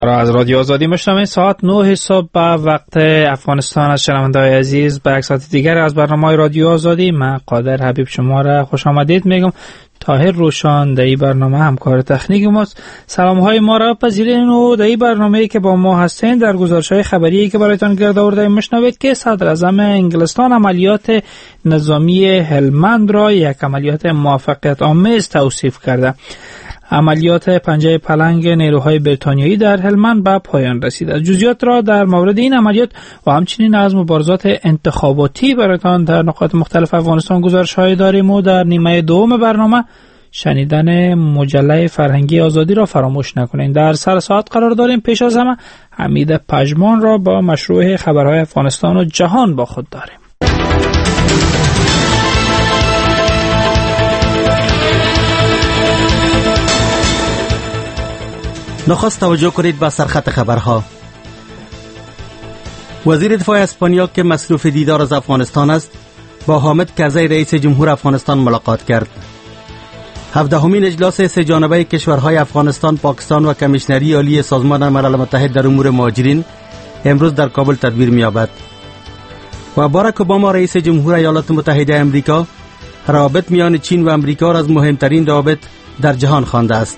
را از رادیو آزادی میشنوید. ساعت 9 صبح به وقت افغانستان. از شنونده‌های عزیز به یک ساعت دیگر از برنامه رادیو آزادی من قادر حبیب شما را خوش آمدید میگم. طاهر روشان در این برنامه همکار تکنیک ماست. سلام‌های ما را پذیرین و در این برنامه‌ای که با ما هستین در گزارش‌های خبری که برایتان گرد آورده میشنوید که صدر اعظم انگلستان عملیات نظامی هلمند را یک عملیات موفقیت آمیز توصیف کرده. عملیات پنجه پلنگ نیروهای بریتانیایی در هلمند به پایان رسید. جزئیات را در مورد این عملیات و همچنین از مبارزات انتخاباتی برایتان در نقاط مختلف افغانستان گزارش‌های داریم و در نیمه دوم برنامه شنیدن مجله فرهنگی آزادی را فراموش نکنید. در سر ساعت قرار داریم. پیش از همه حمید پژمان را با مشروع خبرهای افغانستان و جهان با خود داریم. نخست توجه کنید به سرخط خبرها. وزیر دفاع اسپانیا که مصروف دیدار از افغانستان است با حامد کرزی رئیس جمهور افغانستان ملاقات کرد. 17مین اجلاس سه جانبه کشورهای افغانستان، پاکستان و کمیشنری عالی سازمان ملل متحد در امور مهاجرین امروز در کابل تدبیر می‌یابد. و باراک اوباما رئیس جمهور ایالات متحده آمریکا روابط میان چین و آمریکا را از مهمترین روابط در جهان خوانده است.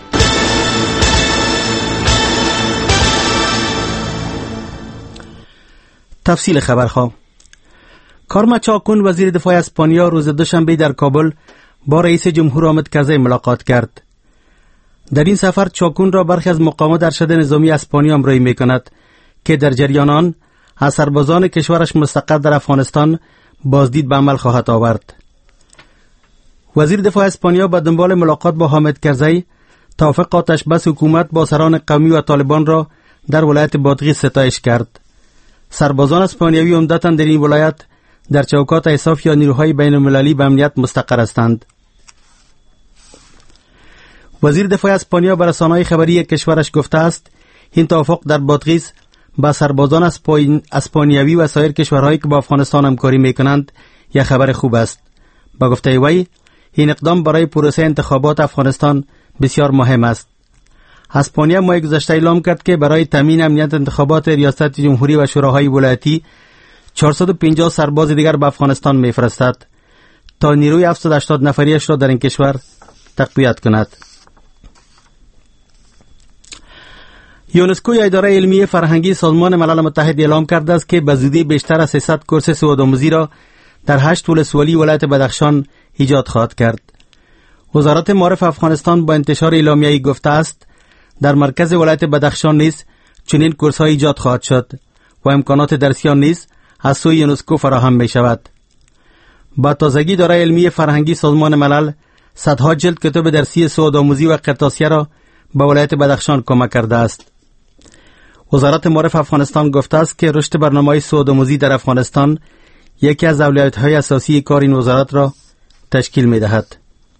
تفصیل خبرها. کارما چاکون وزیر دفاع اسپانیا روز دوشنبه در کابل با رئیس جمهور حامد کرزی ملاقات کرد. در این سفر چاکون را برخی از مقامات ارشد نظامی اسپانیا همراهی می‌کند که در جریان آن از سربازان کشورش مستقر در افغانستان بازدید به عمل خواهد آورد. وزیر دفاع اسپانیا به دنبال ملاقات با حامد کرزی توافق آتش بس حکومت با سران قومی و طالبان را در ولایت بادغیس ستایش کرد. سربازان اسپانیایی عمدتاً در این ولایت در چوکات ایساف یا نیروهای بین المللی به امنیت مستقر هستند. وزیر دفاع اسپانیا به رسانه‌های خبری کشورش گفته است این توافق در بادغیس با سربازان اسپانیایی و سایر کشورهایی که با افغانستان همکاری میکنند یک خبر خوب است. با گفته وی این اقدام برای پروسه انتخابات افغانستان بسیار مهم است. اسپانیا ماه گذشته اعلام کرد که برای تامین امنیت انتخابات ریاست جمهوری و شوراهای ولایتی 450 سرباز دیگر به افغانستان می‌فرستد تا نیروی 780 نفریش را در این کشور تقویت کند. یونسکو یا اداره علمی فرهنگی سازمان ملل متحد اعلام کرده است که به زودی بیشتر از 300 کورس سوادآموزی را در 8 ولسوالی ولایت بدخشان ایجاد خواهد کرد. وزارت معارف افغانستان با انتشار اعلامیه‌ای گفته است در مرکز ولایت بدخشان نیز چنین کورس‌های ایجاد خواهد شد و امکانات درسی نیز از سوی یونسکو فراهم می شود. با تازگی اداره علمی فرهنگی سازمان ملل صدها جلد کتاب درسی سوادآموزی و قرطاسیه را به ولایت بدخشان کمک کرده است. وزارت معارف افغانستان گفته است که رشد برنامه‌های سوادآموزی در افغانستان یکی از اولویت‌های اساسی کار این وزارت را تشکیل می‌دهد.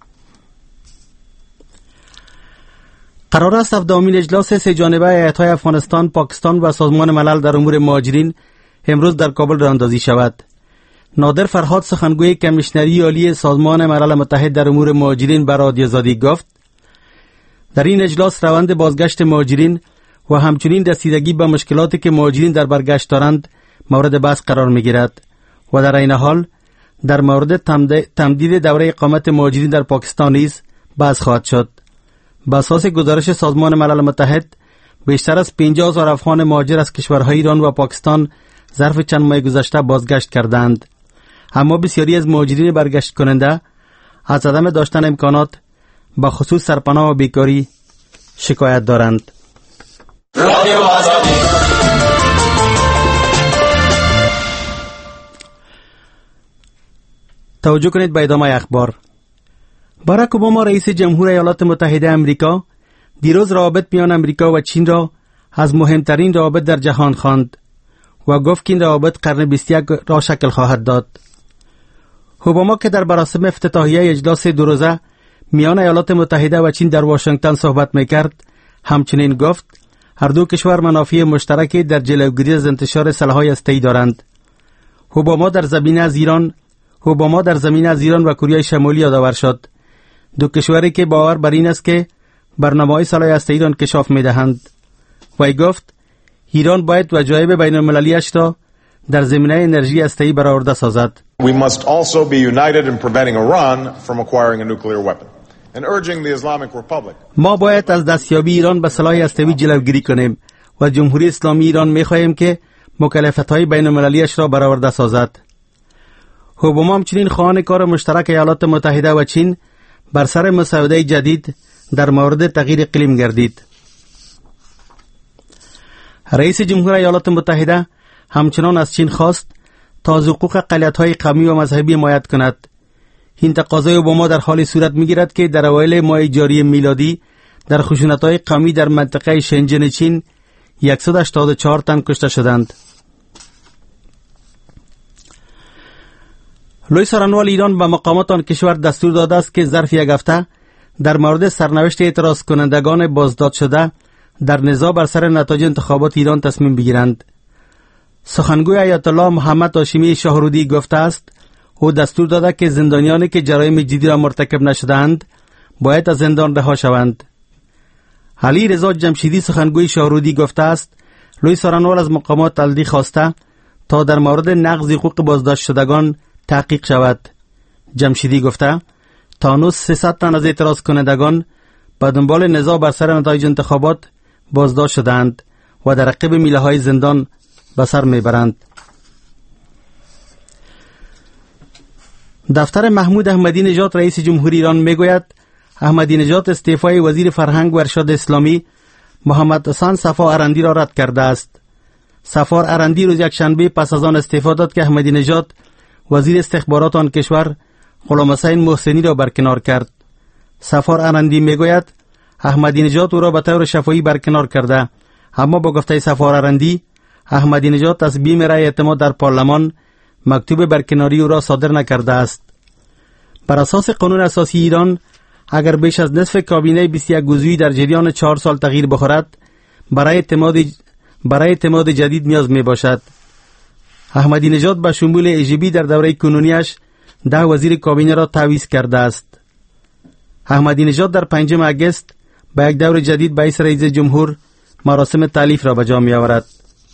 قرار است 17مین اجلاس سه جانبه هیئت‌های افغانستان، پاکستان و سازمان ملل در امور مهاجرین امروز در کابل راه اندازی شود. نادر فرهاد سخنگوی کمیشنری عالی سازمان ملل متحد در امور مهاجرین به رادیو آزادی گفت در این اجلاس روند بازگشت مهاجرین و همچنین رسیدگی به مشکلاتی که مهاجرین در برگشت دارند مورد بحث قرار می‌گیرد و در این حال در مورد تمدید دوره اقامت مهاجرین در پاکستان نیز بحث خواهد شد. بر اساس گزارش سازمان ملل متحد بیشتر از 50,000 افغان مهاجر از کشورهای ایران و پاکستان ظرف چند ماه گذشته بازگشت کردند، اما بسیاری از مهاجرین برگشت کننده از عدم داشتن امکانات به خصوص سرپناه و بیکاری شکایت دارند. توجه کنید به ادامه اخبار. باراک اوباما رئیس جمهور ایالات متحده آمریکا دیروز روابط میان آمریکا و چین را از مهمترین روابط در جهان خواند و گفت که این روابط قرن 21 را شکل خواهد داد. اوباما که در مراسم افتتاحیه اجلاس دو روزه میان ایالات متحده و چین در واشنگتن صحبت میکرد همچنین گفت هر دو کشور منافع مشترکی در جلوگیری از انتشار سلاح‌های هسته‌ای دارند. اوباما در زمینه از ایران و کره شمالی یادآور شد، دو کشوری که باور بر این است که برنامه‌های سلاح هسته‌ای را انکشاف می‌دهند. وی گفت ایران باید وجایب بین المللیش را در زمینه انرژی هسته‌ای برآورده سازد. We must also be united in preventing Iran from acquiring a nuclear weapon and urging the Islamic Republic. ما باید از دستیابی ایران به سلاح هسته‌ای جلوگیری کنیم و جمهوری اسلامی ایران می‌خواهیم که مکلفیت‌های بین المللیش را برآورده سازد. اوباما همچنین خواهان کار مشترک ایالات متحده و چین بر سر مسوده جدید در مورد تغییر اقلیم گردید. رئیس جمهور ایالات متحده همچنان از چین خواست تا از حقوق اقلیت‌های قومی و مذهبی حمایت کند. این تقاضای اوباما در حالی صورت می‌گیرد که در اوایل ماه جاری میلادی در خشونت‌های قومی در منطقه شنجن چین 184 تن کشته شدند. لوی سخنگوی ایران به مقامات آن کشور دستور داده است که ظرف یک هفته در مورد سرنوشت اعتراض کنندگان بازداشت شده در نزاع بر سر نتایج انتخابات ایران تصمیم بگیرند. سخنگوی آیت الله محمد هاشمی شاهرودی گفته است او دستور داده که زندانیانی که جرایم جدی را مرتکب نشدند باید از زندان رها شوند. علی رضا جمشیدی سخنگوی شاهرودی گفته است لوی سخنگوی از مقامات تلدی خواسته تا در مورد نقض حقوق بازداشت شدگان تحقیق شود. جمشیدی گفته تا هنوز 300 تن از اعتراض کنندگان به دنبال نزاع بر سر نتایج انتخابات بازداشت شدند و در عقب میله‌های زندان به سر میبرند. دفتر محمود احمدی نژاد رئیس جمهوری ایران میگوید احمدی نژاد استعفای وزیر فرهنگ و ارشاد اسلامی محمد حسن صفا ارندی را رد کرده است. صفا ارندی روز یکشنبه پس از آن استعفا داد که احمدی نژاد وزیر استخبارات آن کشور غلام حسین محسنی را برکنار کرد. صفا ارندی میگوید احمدی نژاد او را به طور شفاهی برکنار کرده، اما با گفته صفا ارندی احمدی نژاد از بیم رأی اعتماد در پارلمان مکتوب برکناری او را صادر نکرده است. بر اساس قانون اساسی ایران اگر بیش از نصف کابینه 21 عضوی در جریان 4 سال تغییر بخورد برای اعتماد جدید نیاز می باشد. احمدی نژاد به شمول ایجابی در دوره کنونیش 10 وزیر کابینه را تعویض کرده است. احمدی نژاد در 5 آگوست به یک دور جدید به حیث رئیس جمهور مراسم تالیف را به جا می آورد.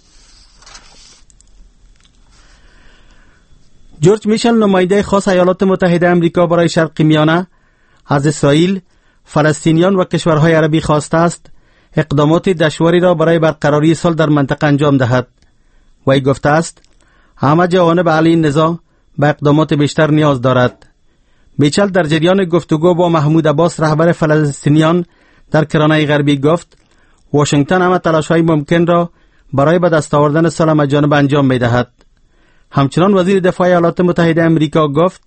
جورج میشل نماینده خاص ایالات متحده آمریکا برای شرق میانه از اسرائیل، فلسطینیان و کشورهای عربی خواسته است اقدامات دشواری را برای برقراری صلح در منطقه انجام دهد. وی گفته است همه جوانب حل این نزاع به اقدامات بیشتر نیاز دارد. میچل در جریان گفتگو با محمود عباس رهبر فلسطینیان در کرانه غربی گفت واشنگتن همه تلاش‌های ممکن را برای به دست آوردن صلح همه‌جانبه انجام می‌دهد. همچنان وزیر دفاع ایالات متحده آمریکا گفت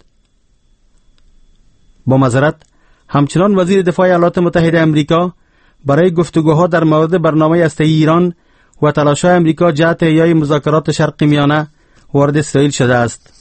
همچنان وزیر دفاع ایالات متحده آمریکا برای گفتگوها در مورد برنامه هسته‌ای ایران و تلاش‌های آمریکا جهت احیای مذاکرات شرق میانه وارد اسرائیل شده است.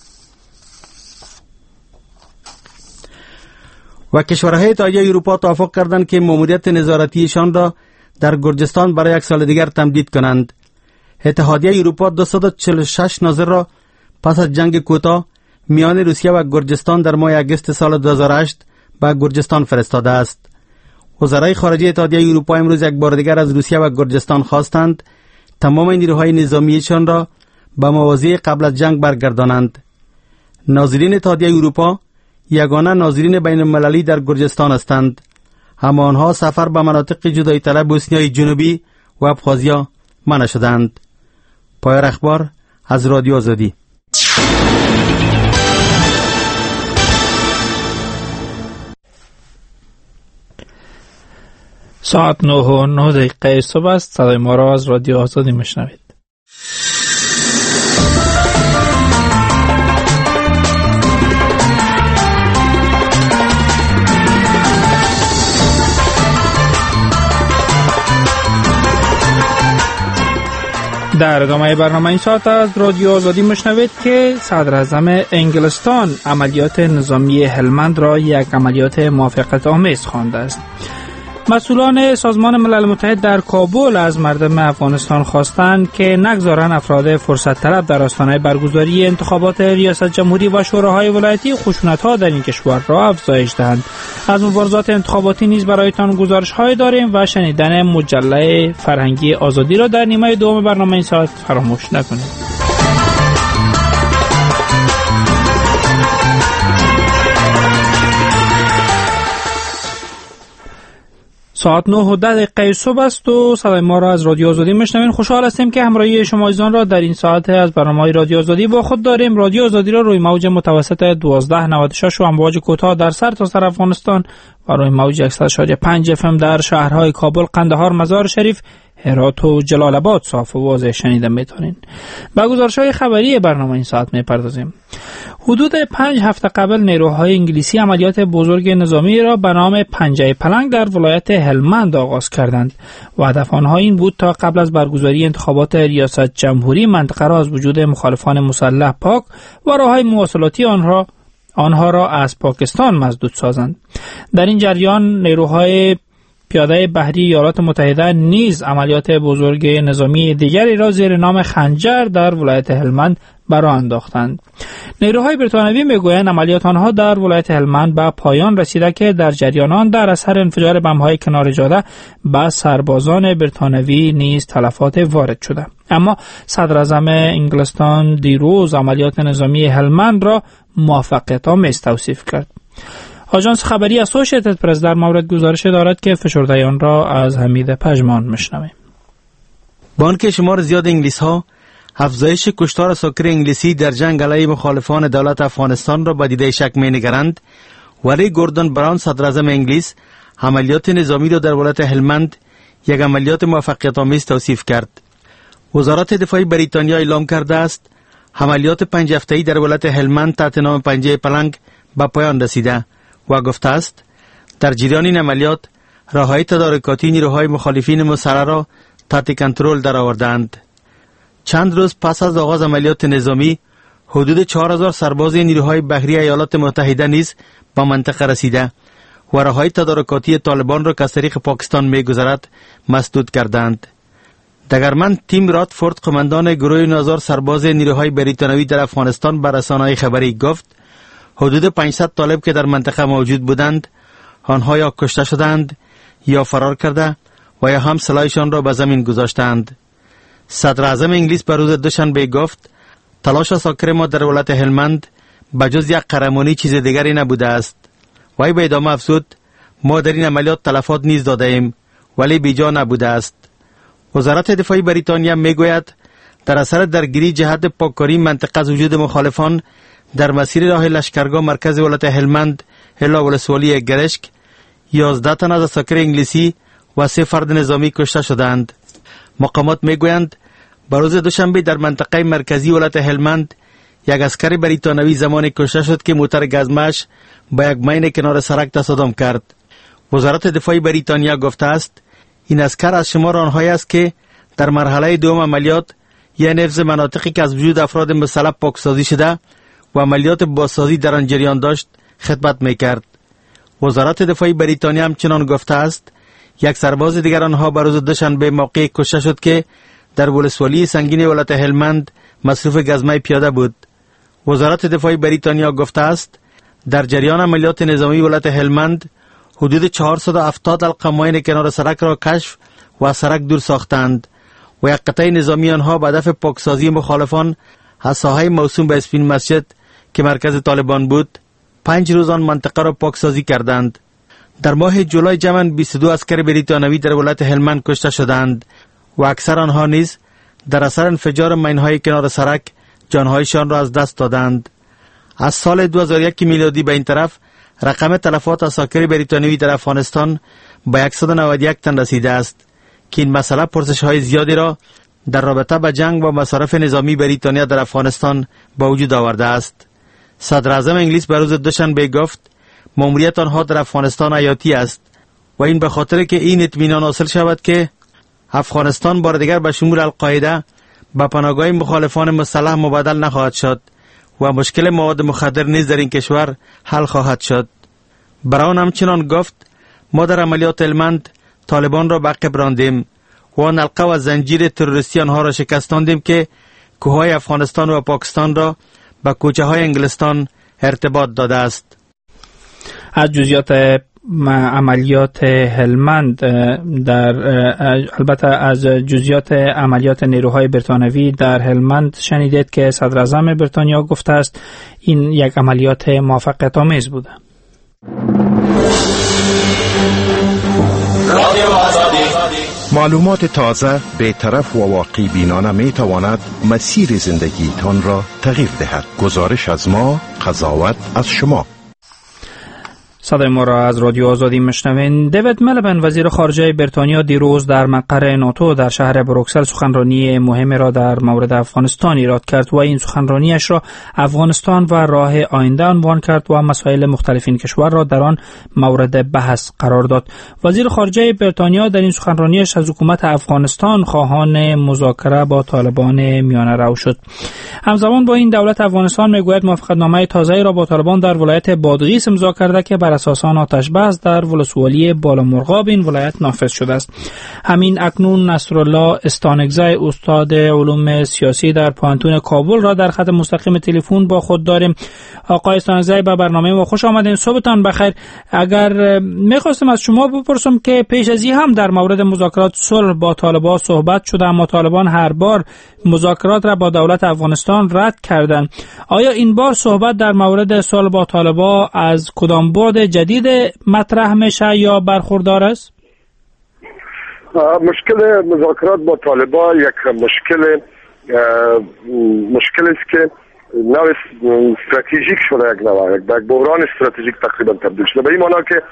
و کشورهای اتحادیه اروپا توافق کردند که ماموریت نظارتیشان را در گرجستان برای 1 سال دیگر تمدید کنند. اتحادیه اروپا 246 ناظر را پس از جنگ کوتاه میان روسیه و گرجستان در ماه آگوست سال 2008 به گرجستان فرستاده است. وزرای خارجه اتحادیه اروپا امروز یک بار دیگر از روسیه و گرجستان خواستند تمام نیروهای نظامیشان را به مواضع قبل از جنگ برگردانند. ناظرین اتحادیه اروپا یگانه ناظرین بین المللی در گرجستان هستند، اما آنها سفر به مناطق جدایی طلب بوسنیای جنوبی و ابخازیا منع شدند. پایان اخبار از رادیو آزادی. ساعت 9:09 صبح است. صدای ما را از رادیو آزادی میشنوید. در ادامه برنامه این ساعت از رادیو آزادی میشنوید که صدر اعظم انگلستان عملیات نظامی هلمند را یک عملیات موافقت آمیز خوانده است. مسئولان سازمان ملل متحد در کابل از مردم افغانستان خواستند که نگذارند افراد فرصت طلب در آستانه برگزاری انتخابات ریاست جمهوری و شوراهای ولایتی خشونت‌ها در این کشور را افزایش دهند. از مبارزات انتخاباتی نیز برایتان گزارش‌های داریم و شنیدن مجله فرهنگی آزادی را در نیمه دوم برنامه این ساعت فراموش نکنید. ساعت 9:10 صبح است و صدای ما را از رادیو آزادی میشنوین. خوشحال هستیم که همراهی شما عزیزان را در این ساعت از برنامه رادیو آزادی با خود داریم. رادیو آزادی را روی موج متوسط 1296 و امواج کوتاه در سرتاسر افغانستان و روی موج 100.5 FM در شهرهای کابل، قندهار، مزار شریف، هرات و جلال آباد صاف و واضح شنیده میتونین. با گزارش‌های خبری برنامه این ساعت میپردازیم. حدود 5 هفته قبل نیروهای انگلیسی عملیات بزرگ نظامی را به نام پنجه پلنگ در ولایت هلمند آغاز کردند و هدف آنها این بود تا قبل از برگزاری انتخابات ریاست جمهوری منطقه را از وجود مخالفان مسلح پاک و راههای مواصلاتی آنها را از پاکستان مسدود سازند. در این جریان نیروهای پیاده بحری ایالات متحده نیز عملیات بزرگ نظامی دیگری را زیر نام خنجر در ولایت هلمند برآ انداختند. نیروهای بریتانیایی میگویند عملیات آنها در ولایت هلمند به پایان رسیده که در جریان آن در اثر انفجار بمب‌های کنار جاده به سربازان بریتانیایی نیز تلفات وارد شده. اما صدر اعظم انگلستان دیروز عملیات نظامی هلمند را موفقیت‌آمیز توصیف کرد. آژانس خبری اسوسییتد پرس در مورد گزارش دارد که فشرده آن را از حمید پژمان میشنویم. بانک شمار زیاد انگلیس‌ها افزایش کشتار ساکر انگلیسی در جنگ علیه مخالفان دولت افغانستان را با دیده شک می‌نگرند، ولی گوردون براون صدر اعظم انگلیس عملیات نظامی را در ولایت هلمند یک عملیات موفقیت‌آمیز توصیف کرد. وزارت دفاع بریتانیا اعلام کرده است عملیات 5 هفته‌ای در ولایت هلمند تحت نام پنجه پلنگ به پایان رسیده و گفته است در جریان این عملیات راههای تدارکاتی نیروهای مخالفین مسلح را تحت کنترل درآوردند. چند روز پس از آغاز عملیات نظامی حدود 4000 سرباز نیروهای بحری ایالات متحده نیز به منطقه رسیده و راههای تدارکاتی طالبان را که از طریق پاکستان می‌گذرد مسدود کردند. دگرمن تیم راتفورد قماندان گروه 9000 سرباز نیروهای بریتانیایی در افغانستان به رسانه‌های خبری گفت حدود 500 طالب که در منطقه موجود بودند آنها یا کشته شدند یا فرار کرده و یا هم سلاحشان را به زمین گذاشتند. صدر اعظم انگلیس به روز دوشنبه گفت تلاش ساکر ما در ولایت هلمند بجز یک قهرمانی چیز دیگری نبوده است. وی به ادامه افزود ما در این عملیات تلفات نیز داده ایم ولی بیجا نبوده است. وزارت دفاع بریتانیا میگوید در اثر درگیری جهت پاککاری منطقه از وجود مخالفان در مسیر راه لشکرگاه مرکز ولایت هلمند الا ولسوالی گرشک 11 تن از ساکر انگلیسی و 3 فرد نظامی کشته شدند. مقامات میگویند به روز دوشنبه در منطقه مرکزی ولایت هلمند یک عسکر بریتانیایی زمانی کشته شد که موتر گازمش با یک مین کنار سرک تصادم کرد. وزارت دفاع بریتانیا گفته است این عسکر از شمار آنهایی است که در مرحله دوم عملیات یعنی حفظ مناطقی که از وجود افراد مسلح پاکسازی شده و عملیات بازسازی در آن جریان داشت خدمت میکرد. وزارت دفاع بریتانیا همچنان گفته است یک سرباز دیگر آنها به روز دوشنبه موقع کشته شد که در ولسوالی سنگین ولایت هلمند مصروف گزمه پیاده بود. وزارت دفاع بریتانیا گفته است در جریان عملیات نظامی ولایت هلمند حدود 470 القماین کنار سرک را کشف و از سرک دور ساختند و یک قطعه نظامی آنها به هدف پاکسازی مخالفان از ساحه موسوم به اسپین مسجد که مرکز طالبان بود 5 روز آن منطقه را پاکسازی کردند. در ماه جولای جمعاً 22 عسکر بریتانیایی در ولایت هلمند کشته شدند و اکثر آنها نیز در اثر انفجار مین‌های کنار سرک جان‌هایشان را از دست دادند. از سال 2001 میلادی به این طرف رقم تلفات عساکر بریتانیایی در افغانستان به 191 تن رسیده است که این مسئله پرسش‌های زیادی را در رابطه با جنگ و مصارف نظامی بریتانیا در افغانستان به وجود آورده است. صدر اعظم انگلیس به روز دوشنبه گفت مأموریت آنها در افغانستان حیاتی است و این به خاطر که این اطمینان حاصل شود که افغانستان بار دیگر به شمول القاعده به پناهگاه مخالفان مسلح مبادل نخواهد شد و مشکل مواد مخدر نیز در این کشور حل خواهد شد. براون همچنان گفت ما در عملیات هلمند طالبان را به عقب راندیم و آن حلقه و زنجیر تروریستی آنها را شکستاندیم که کوههای افغانستان و پاکستان را به کوچه های انگلستان ارتباط داده است. از جزئیات عملیات هلمند البته از جزئیات عملیات نیروهای بریتانیایی در هلمند شنیدید که صدر اعظم بریتانیا گفته است این یک عملیات موفقیت آمیز بوده. معلومات تازه، بی‌طرف و واقعی بینانه می تواند مسیر زندگیتان را تغییر دهد. گزارش از ما، قضاوت از شما. صدای ما را از رادیو آزادی میشنوین. دیوید ملبن وزیر خارجه بریتانیا دیروز در مقر ناتو در شهر بروکسل سخنرانی مهمی را در مورد افغانستان ایراد کرد و این سخنرانیش را افغانستان و راه آینده عنوان کرد و مسائل مختلف این کشور را در آن مورد بحث قرار داد. وزیر خارجه بریتانیا در این سخنرانیش از حکومت افغانستان خواهان مذاکره با طالبان میانه رو شد. همزمان با این دولت افغانستان میگوید موافقتنامه تازه‌ای را با طالبان در ولایت بادغیس امضا کرده که بر اساس آن آتش‌بس در ولسوالی بالامرغاب این ولایت نافذ شده است. همین اکنون نصرالله استانگزی استاد علوم سیاسی در پانتون کابل را در خط مستقیم تلفن با خود داریم. آقای استانگزی به برنامه ما خوش آمدین. صبحتان بخیر. اگر می‌خواستم از شما بپرسم که پیش از این هم در مورد مذاکرات صلح با طالبان صحبت شده اما طالبان هر بار مذاکرات را با دولت افغانستان رد کردند. آیا این بار صحبت در مورد صلح با طالبان از کدام بعد جدید مطرح میشه یا برخوردار است؟ مشکل مذاکرات با طالبان یک مشکل است که نوع استراتژیک شده، یک بحران استراتژیک تقریبا تبدیل شده. به این معنا که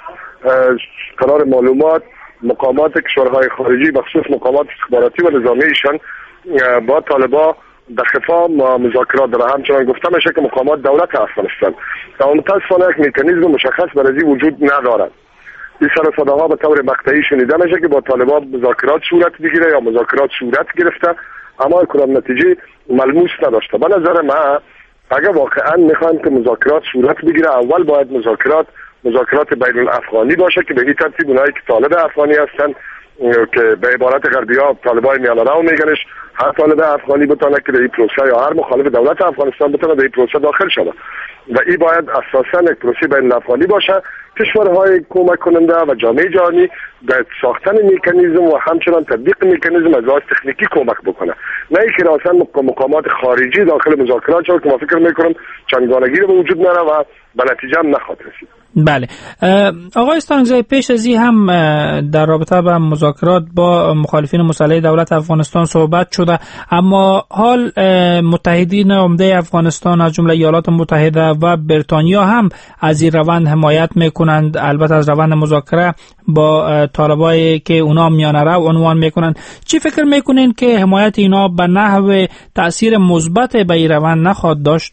قرار معلومات مقامات کشورهای خارجی بخصوص مقامات استخباراتی و نظامیشان با طالبان در خفا مذاکرات داره. همچنان گفته میشه که مقامات دولت افغانستان اما متاسفانه یک مکانیزم مشخص برای وجود ندارد. این سر صداها به طور مقطعی شنیده میشه که با طالبان مذاکرات صورت بگیره یا مذاکرات صورت گرفته اما کدام نتیجه ملموس نداشته. به نظر من اگر واقعا میخوایم که مذاکرات صورت بگیره اول باید مذاکرات بین الافغانی باشه که به این ترتیب اونایی که طالب افغانی هستن که به عبارت غربی‌ها طالبان میانه رو میگنش، هر طالب افغانی بتونه که به این پروسه یا هر مخالف دولت افغانستان بتونه به این پروسه داخل شده و این باید اساساً یک پروسه بین الافغانی باشه. کشورهای کمک کننده و جامعه جهانی در ساختن مکانیزم و همچنان تطبیق مکانیزم از لحاظ تکنیکی کمک بکنه، نه اینکه اصلا مقامات خارجی داخل مذاکرات شد که ما فکر میکنم چندگانگی رو به وجود نره و به نتیجه هم نخواهد رسید. بله آقای استانگزی، پیش از این هم در رابطه با مذاکرات با مخالفین مسلح دولت افغانستان صحبت شده اما حال متحدین عمده افغانستان از جمله ایالات متحده و بریتانیا هم از این روند حمایت میکنند، البته از روند مذاکره با طالبایی که اونا میانه رو عنوان میکنند. چی فکر میکنین که حمایت اینا به نحو تأثیر مثبت به این روند نخواهد داشت؟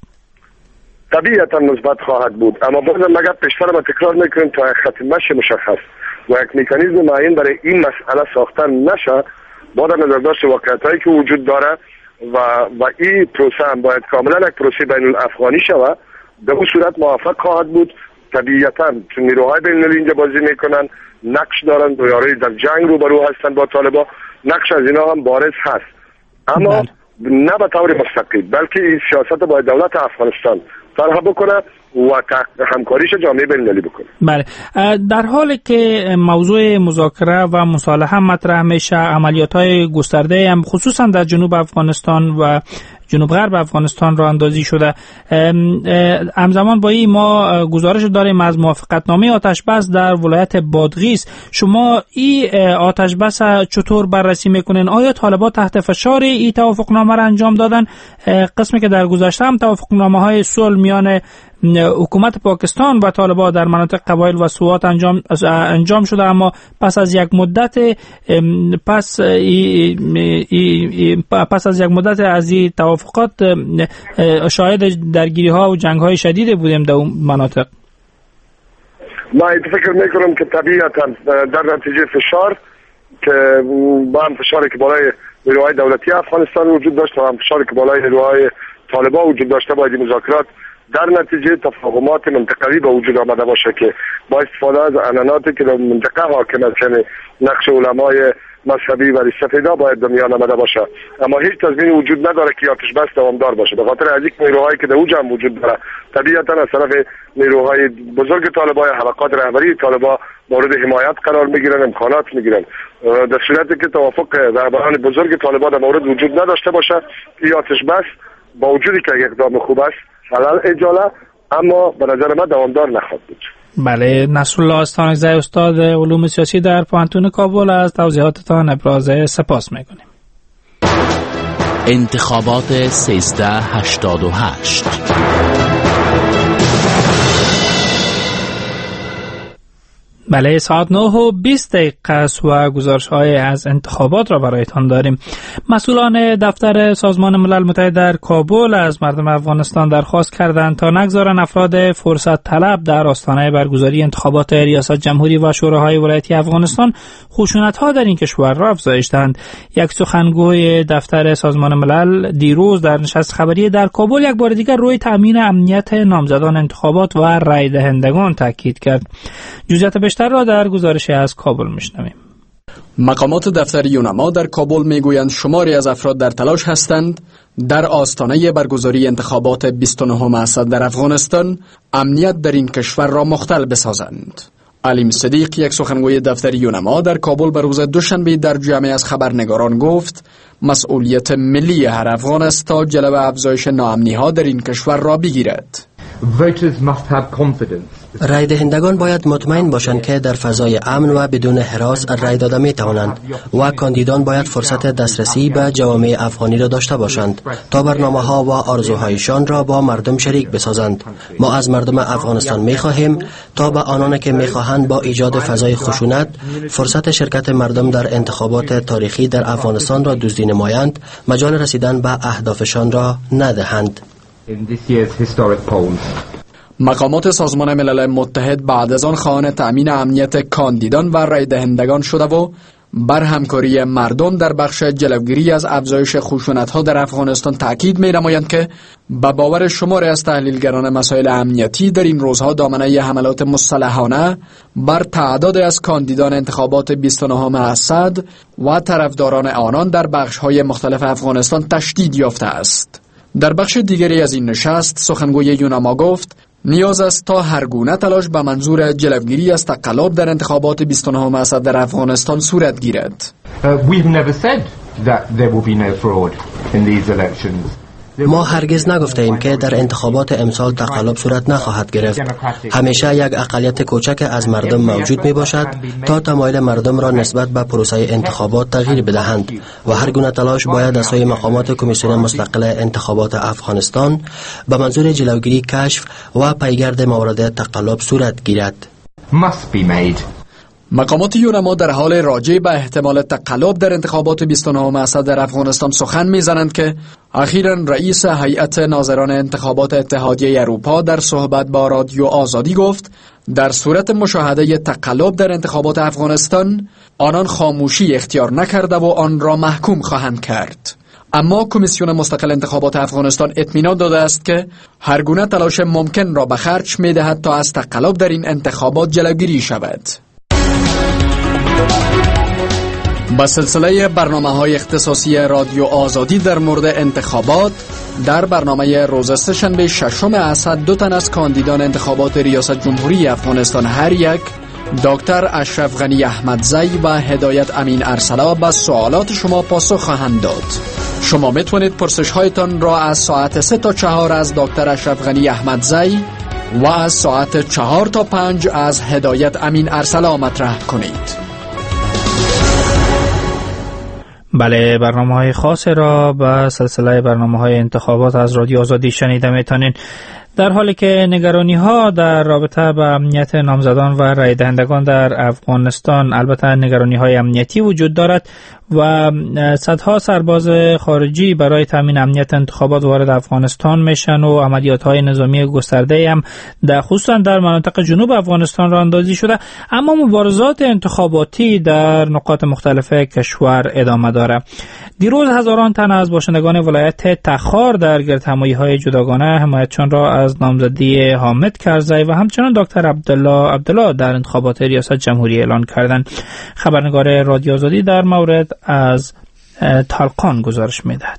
طبیعتا مثبت خواهد بود، اما بازم مگر پیشتر ما تکرار میکنیم تا خط مشی مشخص و یک مکانیزم معین برای این مسئله ساختن نشه با در نظر داشت واقعیتایی که وجود داره و این پروسه هم باید کاملا یک پروسه بین الافغانی شود. در اون صورت موفق خواهد بود. طبیعتا چون نیروهای بین المللی اینجا بازی میکنن، نقش دارن، دویاره در جنگ روبرو هستن با طالبان، نقش از اینا هم بارز هست اما نه به طور مستقیم، بلکه این سیاست باید دولت افغانستان طرح بکنه و همکاریش جامعه بین المللی بکنه. بله، در حالی که موضوع مذاکره و مصالحه مطرح میشه، عملیات‌های گسترده هم خصوصا در جنوب افغانستان و جنوب غرب افغانستان راه اندازی شده. همزمان با این ما گزارش داریم از موافقتنامه آتش‌بس در ولایت بادغیس. شما این آتش‌بس چطور بررسی میکنین؟ آیا طالبان تحت فشار این توافقنامه را انجام دادن؟ قسمی که در گذشته هم توافقنامه‌های صلح میان حکومت پاکستان و طالبان در مناطق قبایل و سوات انجام شده اما پس از یک مدت از این توافقات شاهد درگیری ها و جنگ های شدید بودیم در اون مناطق. ما فکر میکنم که طبیعتا در نتیجه فشار که با هم فشاری که بالای نیروهای دولتی افغانستان وجود داشت و هم فشاری که بالای نیروهای طالبان وجود داشته باید مذاکرات در نتیجه تفاهمات منطقوی به وجود آمده باشه که با استفاده از عنعناتی که در منطقه حاکم است، یعنی نقش علمای مذهبی و استفاده باید در میان آمده باشه. اما هیچ تضمینی وجود نداره که آتش بس دوامدار باشه، به خاطر از یک نیروهایی که در اوج هم وجود داره طبیعتا از طرف نیروهای بزرگ طالبان، حلقات رهبری طالبان مورد حمایت قرار میگیرن، امکانات میگیرن. در صورتی که توافق رهبران بزرگ طالبان در مورد وجود نداشته باشه، این آتش بس با وجودی که اقدام خوب است حلال اجاله، اما به نظر من دوامدار نخواهد بود. بله، نصرالله استانکزی استاد علوم سیاسی در پوهنتون کابل از توضیحاتتان ابراز سپاس میکنیم. انتخابات 1388. بله، ساعت 9:20 است و گزارش‌های از انتخابات را برایتان داریم. مسئولان دفتر سازمان ملل متحد در کابل از مردم افغانستان درخواست کردند تا نگذارند افراد فرصت طلب در آستانه برگزاری انتخابات ریاست جمهوری و شوراهای ولایتی افغانستان خشونت‌ها در این کشور را افزایش دهند. یک سخنگوی دفتر سازمان ملل دیروز در نشست خبری در کابل یک بار دیگر روی تأمین امنیت نامزدان انتخابات و رای دهندگان تاکید کرد. جزئیات بیشتر را در گزارش از کابل میشنویم. مقامات دفتر یونما در کابل میگویند شماری از افراد در تلاش هستند در آستانه برگزاری انتخابات 29 اسد در افغانستان امنیت در این کشور را مختل بسازند. علیم صدیق، یک سخنگوی دفتر یونما در کابل به روز دوشنبه در جمع از خبرنگاران گفت مسئولیت ملی هر افغان است تا جلو افزایش ناامنی‌ها در این کشور را بگیرد. رای دهندگان باید مطمئن باشند که در فضای امن و بدون هراس رای داده می توانند و کاندیدان باید فرصت دسترسی به جوامع افغانی را داشته باشند تا برنامه‌ها و آرزوهایشان را با مردم شریک بسازند. ما از مردم افغانستان می خواهیم تا به آنان که می خواهند با ایجاد فضای خشونت فرصت شرکت مردم در انتخابات تاریخی در افغانستان را دزدی نمایند، مجال رسیدن به اهدافشان را ندهند. مقامات سازمان ملل متحد بعد از آن خواهان تأمین امنیت کاندیدان و رای دهندگان شده و بر همکاری مردم در بخش جلوگیری از افزایش خشونت‌ها در افغانستان تاکید می‌نمایند که به باور شماری از تحلیلگران مسائل امنیتی در این روزها دامنه حملات مسلحانه بر تعداد از کاندیدان انتخابات 29 اسد و طرفداران آنان در بخش‌های مختلف افغانستان تشدید یافته است. در بخش دیگری از این نشست سخنگوی یونما گفت نیاز است تا هر گونه تلاش به منظور جلوگیری از تقلب در انتخابات 29 اسد در افغانستان صورت گیرد. ما هرگز نگفته ایم که در انتخابات امسال تقلب صورت نخواهد گرفت. همیشه یک اقلیت کوچک از مردم موجود می باشد تا تمایل مردم را نسبت به پروسه انتخابات تغییر بدهند و هر گونه تلاش باید از سوی مقامات کمیسیون مستقل انتخابات افغانستان به منظور جلوگیری کشف و پیگرد موارد تقلب صورت گیرد. مقامات یونما در حال راجع به احتمال تقلب در انتخابات 29 اسد در افغانستان سخن می‌زنند که اخیراً رئیس هیئت ناظران انتخابات اتحادیه اروپا در صحبت با رادیو آزادی گفت در صورت مشاهده تقلب در انتخابات افغانستان آنان خاموشی اختیار نکرده و آن را محکوم خواهند کرد. اما کمیسیون مستقل انتخابات افغانستان اطمینان داده است که هر گونه تلاش ممکن را به خرج می‌دهد تا از تقلب در این انتخابات جلوگیری شود. با سلسله برنامه‌های اختصاصی رادیو آزادی در مورد انتخابات در برنامه روز سه‌شنبه 6 اسد 2 تن از کاندیدان انتخابات ریاست جمهوری افغانستان هر یک دکتر اشرف غنی احمدزی و هدایت امین ارسلا به سوالات شما پاسخ خواهند داد. شما میتونید پرسش‌هایتان را از ساعت 3 تا 4 از دکتر اشرف غنی احمدزی و از ساعت 4 تا 5 از هدایت امین ارسلا مطرح کنید. بله، برنامه‌های خاص را به سلسله برنامه‌های انتخابات از رادیو آزادی شنیده میتونین. در حالی که نگرانی‌ها در رابطه با امنیت نامزدان و رای دهندگان در افغانستان، البته نگرانی‌های امنیتی وجود دارد و صدها سرباز خارجی برای تامین امنیت انتخابات وارد افغانستان میشن و عملیات‌های نظامی گسترده هم خصوصا در مناطق جنوب افغانستان راه اندازی شده، اما مبارزات انتخاباتی در نقاط مختلف کشور ادامه داره. دیروز هزاران تن از باشندگان ولایت تخار در گردهمایی‌های جداگانه حمایتشان را از نامزدی حامد کرزی و همچنان دکتر عبدالله در انتخابات ریاست جمهوری اعلان کردند. خبرنگار رادیو آزادی در مورد از طالقان گزارش می‌دهد.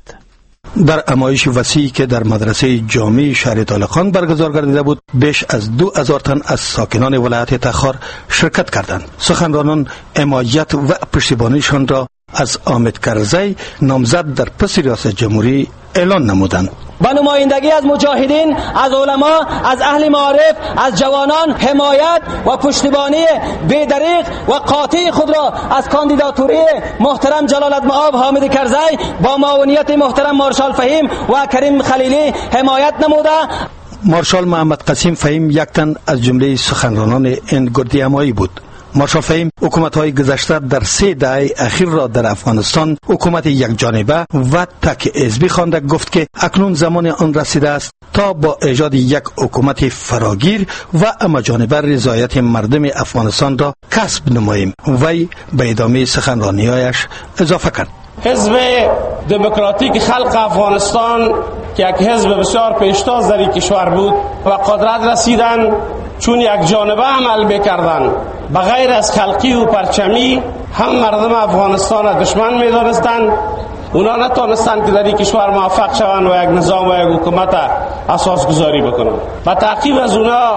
در نمایش وسیعی که در مدرسه جامع شهر طالقان برگزار گردیده بود، بیش از 2000 تن از ساکنان ولایت تخار شرکت کردند. سخنرانان حمایت و پشتیبانیشان را از حامد کرزی نامزد در پس ریاست جمهوری اعلان نمودند. با نمایندگی از مجاهدین، از علما، از اهل معارف، از جوانان حمایت و پشتیبانی بی‌دریغ و قاطع خود را از کاندیداتوری محترم جلالتمآب حامد کرزی با معاونیت محترم مارشال فهیم و کریم خلیلی حمایت نموده. مارشال محمد قسیم فهیم یک تن از جمله سخنرانان این گردی همایی بود. مارشال فهیم حکومت‌های گذشته در 3 دهه اخیر را در افغانستان حکومت یک جانبه و تک حزبی خوانده، گفت که اکنون زمان آن رسیده است تا با ایجاد یک حکومت فراگیر و همه‌جانبه رضایت مردم افغانستان را کسب نماییم. وی به ادامه سخنرانی‌هایش اضافه کرد: حزب دموکراتیک خلق افغانستان که یک حزب بسیار پیشتاز در این کشور بود و قدرت رسیدن، چون یک جانبه عمل بکردن بغیر از خلقی و پرچمی، هم مردم افغانستان را دشمن می‌دانستند. اونا نتونستند که در این کشور موفق شوند و یک نظام و یک حکومت اساس گذاری بکنند. با تعقیب از اونا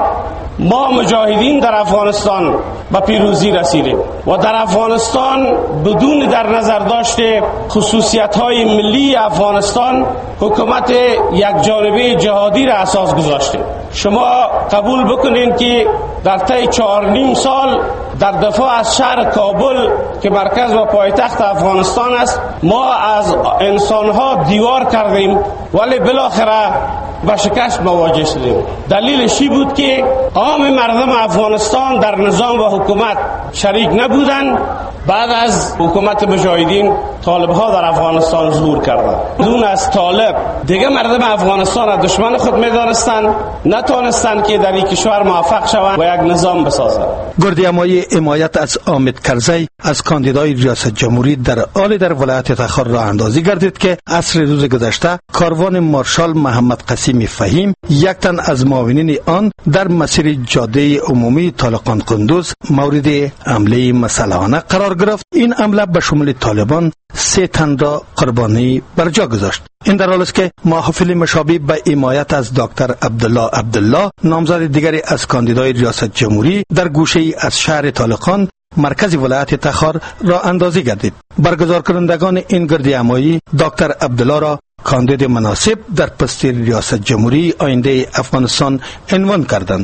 ما مجاهدین در افغانستان به پیروزی رسیدیم و در افغانستان بدون در نظر داشته خصوصیت‌های ملی افغانستان حکومت یک جانبه جهادی را اساس گذاشتیم. شما قبول بکنین که در طی 4.5 سال در دفاع از شهر کابل که مرکز و پایتخت افغانستان است، ما از انسانها دیوار کردیم ولی بالاخره با شکست مواجه شدیم. دلیلش چی بود؟ که عام مردم افغانستان در نظام و حکومت شریک نبودند. بعد از حکومت مجاهدین طالب‌ها در افغانستان ظهور کردند. بدون از طالب دیگه مردم افغانستان را دشمن خود می‌دانستند، نتوانستند که در این کشور موفق شوند و یک نظام بسازند. گردیمایی حمایت از حامد کرزی از کاندیدای ریاست جمهوری در حال در ولایت تخار راه اندازی گردید که عصر روز گذشته کاروان مارشال محمد قسیم فهیم، یک تن از معاونین آن، در مسیر جاده عمومی طالقان قندوز مورد حمله مسلحانه قرار گرفت. این حمله به شمول طالبان 3 تن را قربانی بر جا گذاشت. این در حالی است که محافل مشابه به حمایت از دکتر عبدالله نامزد دیگری از کاندیدای ریاست جمهوری در گوشه ای از شهر طالقان مرکز ولایت تخار راه اندازی گردید. برگزار کنندگان این گردی همایی دکتر عبدالله را کاندید مناسب در پست ریاست جمهوری آینده افغانستان عنوان کردند.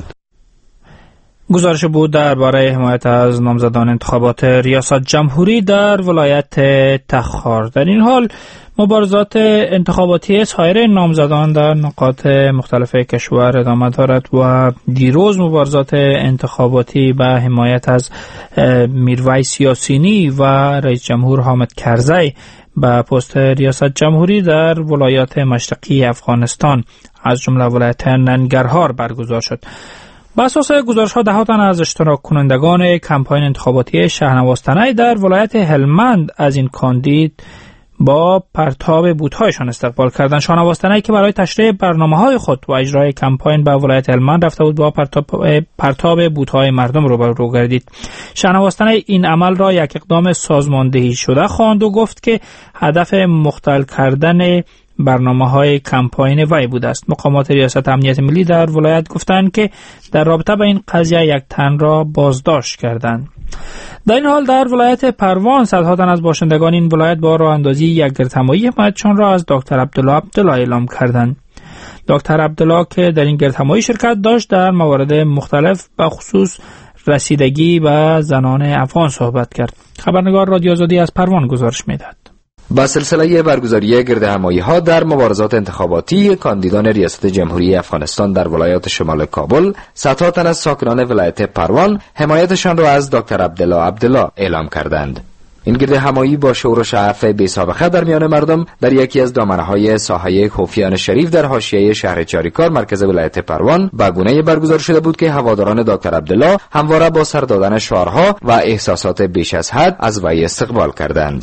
گزارش بود درباره حمایت از نامزدان انتخابات ریاست جمهوری در ولایت تخار. در این حال مبارزات انتخاباتی سایر نامزدان در نقاط مختلف کشور ادامه دارد و دیروز مبارزات انتخاباتی به حمایت از میرویس یاسینی و رئیس جمهور حامد کرزی به پست ریاست جمهوری در ولایات مشرقی افغانستان از جمله ولایت ننگرهار برگزار شد. بر اساس گزارش‌ها ده تن از اشتراک کنندگان کمپاین انتخاباتی شهنواز تنی در ولایت هلمند از این کاندید با پرتاب بوت‌هایشان استقبال کردند. شهنواز تنی که برای تشریح برنامه‌های خود و اجرای کمپاین به ولایت هلمند رفته بود با پرتاب بوت‌های مردم رو گردید. شهنواز تنی این عمل را یک اقدام سازماندهی شده خواند و گفت که هدف مختل کردن برنامه‌های کمپاین وی بوده است. مقامات ریاست امنیت ملی در ولایت گفتند که در رابطه با این قضیه یک تن را بازداشت کردند. در این حال در ولایت پروان صدها تن از باشندگان این ولایت با راه اندازی یک گردهمایی حمایتشان را از دکتر عبدالله اعلام کردند. دکتر عبدالله که در این گردهمایی شرکت داشت در موارد مختلف به خصوص رسیدگی به زنان افغان صحبت کرد. خبرنگار رادیو آزادی از پروان گزارش می‌دهد. با سلسله برگزاری گردهمایی‌ها در مبارزات انتخاباتی کاندیدان ریاست جمهوری افغانستان در ولایات شمال کابل، صدها تن از ساکنان ولایت پروان حمایتشان را از دکتر عبدالله اعلام کردند. این گردهمایی با شور و شعف بی‌سابقه در میان مردم در یکی از دامنه‌های ساحه خوفیان شریف در حاشیه شهر چاریکار مرکز ولایت پروان به گونه‌ای برگزار شده بود که هواداران دکتر عبدالله همواره با سر دادن شعارها و احساسات بیش از حد از وی استقبال کردند.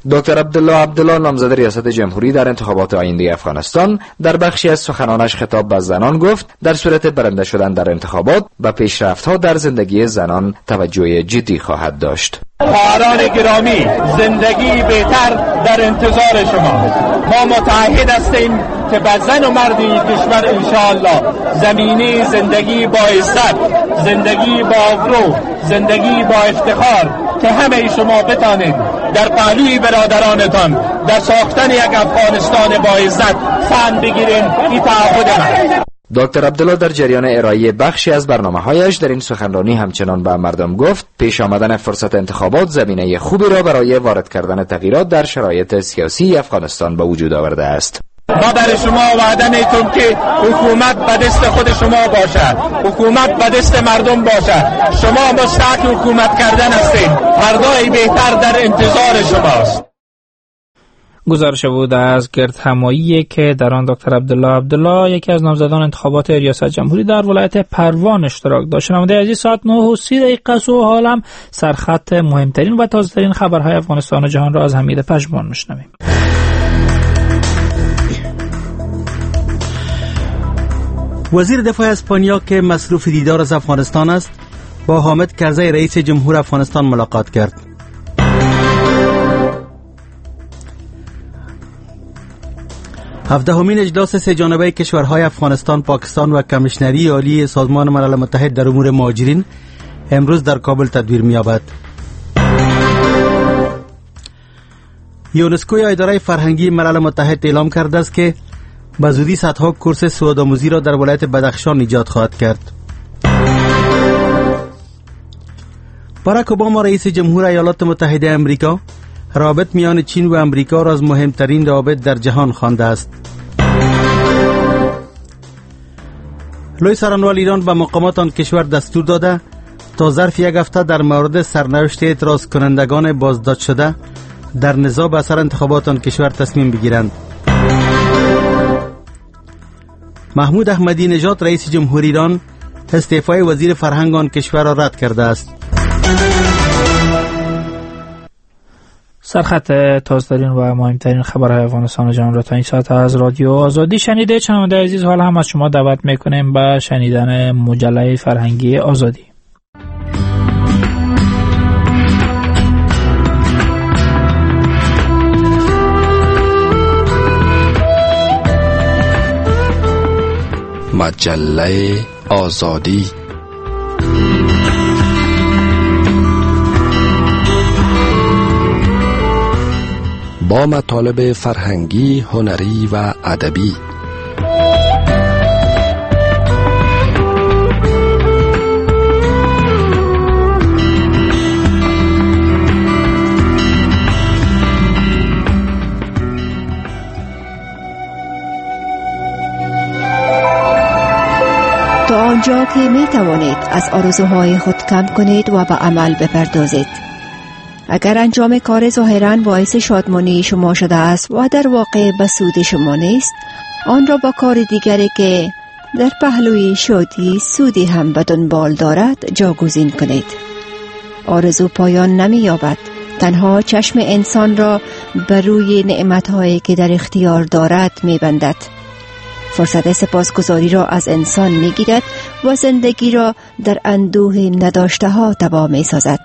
دکتر عبدالله نامزد ریاست جمهوری در انتخابات آینده افغانستان در بخشی از سخنانش خطاب به زنان گفت در صورت برنده شدن در انتخابات به پیشرفت‌ها در زندگی زنان توجه جدی خواهد داشت. خواهران گرامی، زندگی بهتر در انتظار شما. ما متعهد هستیم که به زن و مرد کشور انشاءالله زمینه زندگی با عزت، زندگی با آبرو، زندگی با افتخار که همه شما بتانید در پهلوی برادرانتان در ساختن یک افغانستان با عزت سهم بگیرین. این تعهد من. دکتر عبدالله در جریان ارائه بخشی از برنامه‌هایش در این سخنرانی همچنان به مردم گفت پیش آمدن فرصت انتخابات زمینه خوبی را برای وارد کردن تغییرات در شرایط سیاسی افغانستان به وجود آورده است. ما برای شما وعده میتونم که حکومت به دست خود شما باشد، حکومت به دست مردم باشد. شما مستحق حکومت کردن هستید. فردای بهتر در انتظار شماست. گزارش بود از گردهمایی که در آن دکتر عبدالله یکی از نامزدان انتخابات ریاست جمهوری در ولایت پروان اشتراک داشت. شنونده عزیز، ساعت 9:30 و حالا سرخط مهمترین و تازه‌ترین خبرهای افغانستان و جهان را از حمید پژمان میشنویم. وزیر دفاع اسپانیا که مصروف دیدار از افغانستان است با حامد کرزی رئیس جمهور افغانستان ملاقات کرد. هفدهمین اجلاس سه جانبه کشورهای افغانستان، پاکستان و کمیشنری عالی سازمان ملل متحد در امور مهاجرین امروز در کابل تدبیر می‌یابد. یونسکو یا اداره فرهنگی ملل متحد اعلام کرده است که به زودی صدها کورس سوادآموزی را در ولایت بدخشان ایجاد خواهد کرد. باراک اوباما رئیس جمهور ایالات متحده آمریکا روابط میان چین و آمریکا را از مهمترین روابط در جهان خوانده است. لوی سرانوال ایران به مقامات آن کشور دستور داده تا ظرف یک هفته در مورد سرنوشت اعتراض کنندگان بازداشت شده در نزاع به اثر انتخابات آن کشور تصمیم بگیرند. محمود احمدی نژاد رئیس جمهوری ایران استعفای وزیر فرهنگ آن کشور را رد کرده است. سرخط تازه‌ترین و مهمترین خبرهای افغانستان و جهان را تا این ساعت از رادیو آزادی شنیده. شنونده عزیز، حالا هم از شما دعوت میکنیم به شنیدن مجله فرهنگی آزادی. مجله آزادی با مطالب فرهنگی، هنری و ادبی. تا آنجا که می توانید از آرزوهای خود کم کنید و به عمل بپردازید. اگر انجام کار ظاهراً باعث شادمانی شما شده است و در واقع به سود شما نیست، آن را با کار دیگری که در پهلوی شادی سودی هم به دنبال دارد جاگزین کنید. آرزو پایان نمی یابد، تنها چشم انسان را بر روی نعمت‌هایی که در اختیار دارد می بندد. فرصت سپاسگزاری را از انسان می گیرد و زندگی را در اندوه نداشته ها تباه می سازد.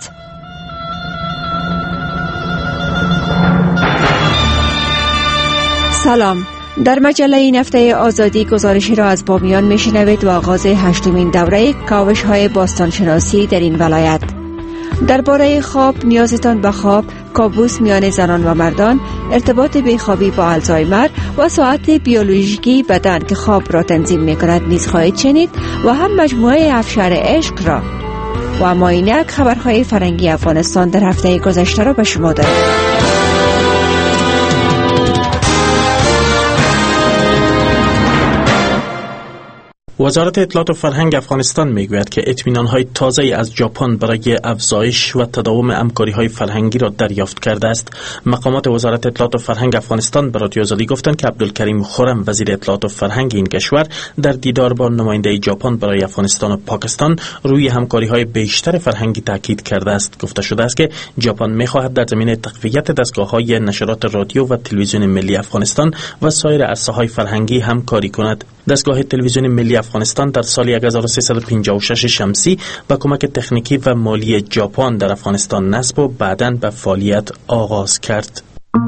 سلام، در مجله این هفته آزادی گزارشی را از بامیان می شنوید و آغاز 8مین دوره کاوش‌های باستانشناسی در این ولایت. درباره خواب، نیازتان به خواب، کابوس میان زنان و مردان، ارتباط بیخوابی با آلزایمر و ساعت بیولوژیکی بدن که خواب را تنظیم می‌کند نیز خواهید شنید و هم مجموعه افشار عشق را. و اما اینک خبرهای فرهنگی افغانستان در هفته گذشته را به شما داریم. وزارت اطلاعات و فرهنگ افغانستان میگوید که اطمینان‌های تازه‌ای از ژاپن برای افزایش و تداوم همکاری‌های فرهنگی را دریافت کرده است. مقامات وزارت اطلاعات و فرهنگ افغانستان به رادیو آزادی گفتند که عبدالکریم خرم وزیر اطلاعات و فرهنگ این کشور در دیدار با نماینده ژاپن برای افغانستان و پاکستان روی همکاری‌های بیشتر فرهنگی تاکید کرده است. گفته شده است که ژاپن می‌خواهد در زمینه تقویت دستگاه‌های نشرات رادیو و تلویزیون ملی افغانستان و سایر عرصه‌های فرهنگی همکاری کند. دستگاه تلویزیون ملی افغانستان در سال 1356 شمسی با کمک تکنیکی و مالی ژاپن در افغانستان نصب و بعداً به فعالیت آغاز کرد.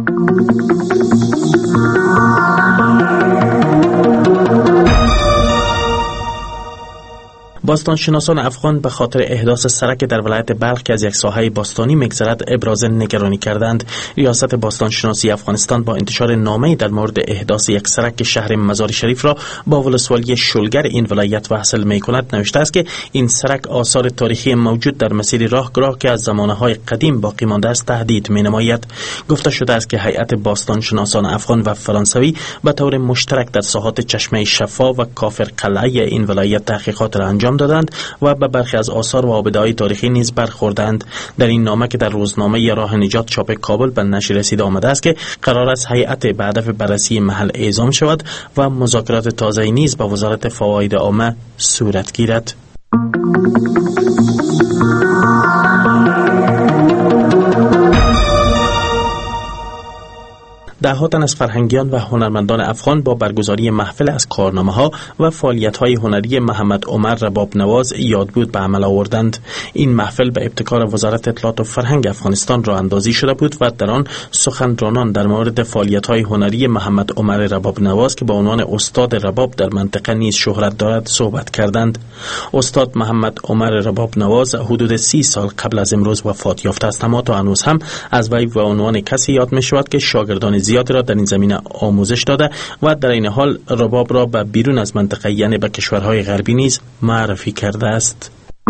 باستانشناسان افغان به خاطر احداث سرک در ولایت بلخ که از یک ساحه باستانی می‌گذرد ابراز نگرانی کردند. ریاست باستانشناسی افغانستان با انتشار نامه‌ای در مورد احداث یک سرک شهر مزار شریف را با ولسوالی شلگر این ولایت وصل می‌کند نوشته است که این سرک آثار تاریخی موجود در مسیر راهگراه که از زمانه‌های قدیم باقی مانده است تهدید می‌نماید. گفته شده است که هیئت باستانشناسان افغان و فرانسوی به طور مشترک در ساحات چشمه شفا و کافر قلعه این ولایت تحقیقات را انجام دادند و به برخی از آثار و آبده‌های تاریخی نیز برخوردند. در این نامه که در روزنامه راه نجات چاپ کابل به نشر رسیده آمده است که قرار است هیئت به هدف بررسی محل اعزام شود و مذاکرات تازه‌ای نیز با وزارت فواید عامه صورت گیرد. ده‌ها تن از فرهنگیان و هنرمندان افغان با برگزاری محفل از کارنامه‌ها و فعالیت‌های هنری محمد عمر رباب نواز یادبود به عمل آوردند. این محفل به ابتکار وزارت اطلاعات و فرهنگ افغانستان راه اندازی شده بود و در آن سخنرانان در مورد فعالیت‌های هنری محمد عمر رباب نواز که با عنوان استاد رباب در منطقه نیز شهرت دارد صحبت کردند. استاد محمد عمر رباب نواز حدود 30 سال قبل از امروز وفات یافته است، اما تا هنوز هم از وی به عنوان کسی یاد می‌شود که شاگردان زیادی را در این زمینه آموزش داده و در این حال رباب را به بیرون از منطقه یعنی به کشورهای غربی نیز معرفی کرده است.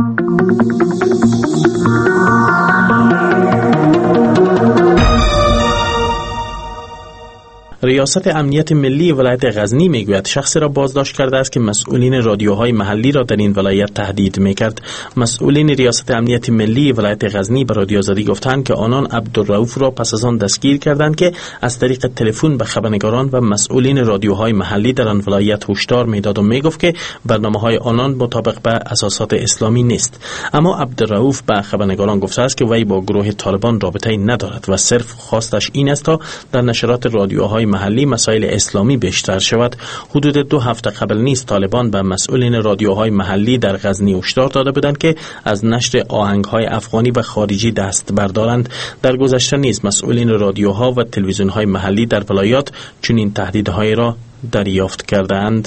ریاست امنیت ملی ولایت غزنی میگوید شخصی را بازداشت کرده است که مسئولین رادیوهای محلی را در این ولایت تهدید میکرد. مسئولین ریاست امنیت ملی ولایت غزنی به رادیو آزادی گفتند که آنان عبدالرؤوف را پس از آن دستگیر کردند که از طریق تلفن به خبرنگاران و مسئولین رادیوهای محلی در آن ولایت هشدار میداد و میگفت که برنامه‌های آنان مطابق به اساسات اسلامی نیست. اما عبدالرؤوف به خبرنگاران گفته است که وی با گروه طالبان رابطه‌ای ندارد و صرف خواستش این است تا در نشرات رادیوهای محلی مسائل اسلامی بیشتر شود. حدود 2 هفته قبل نیز طالبان به مسئولین رادیوهای محلی در غزنی هشدار داده بودند که از نشر آهنگ‌های افغانی و خارجی دست بردارند. در گذشته نیز مسئولین رادیوها و تلویزیون‌های محلی در ولایات چنین تهدیدهای را دریافت کردند.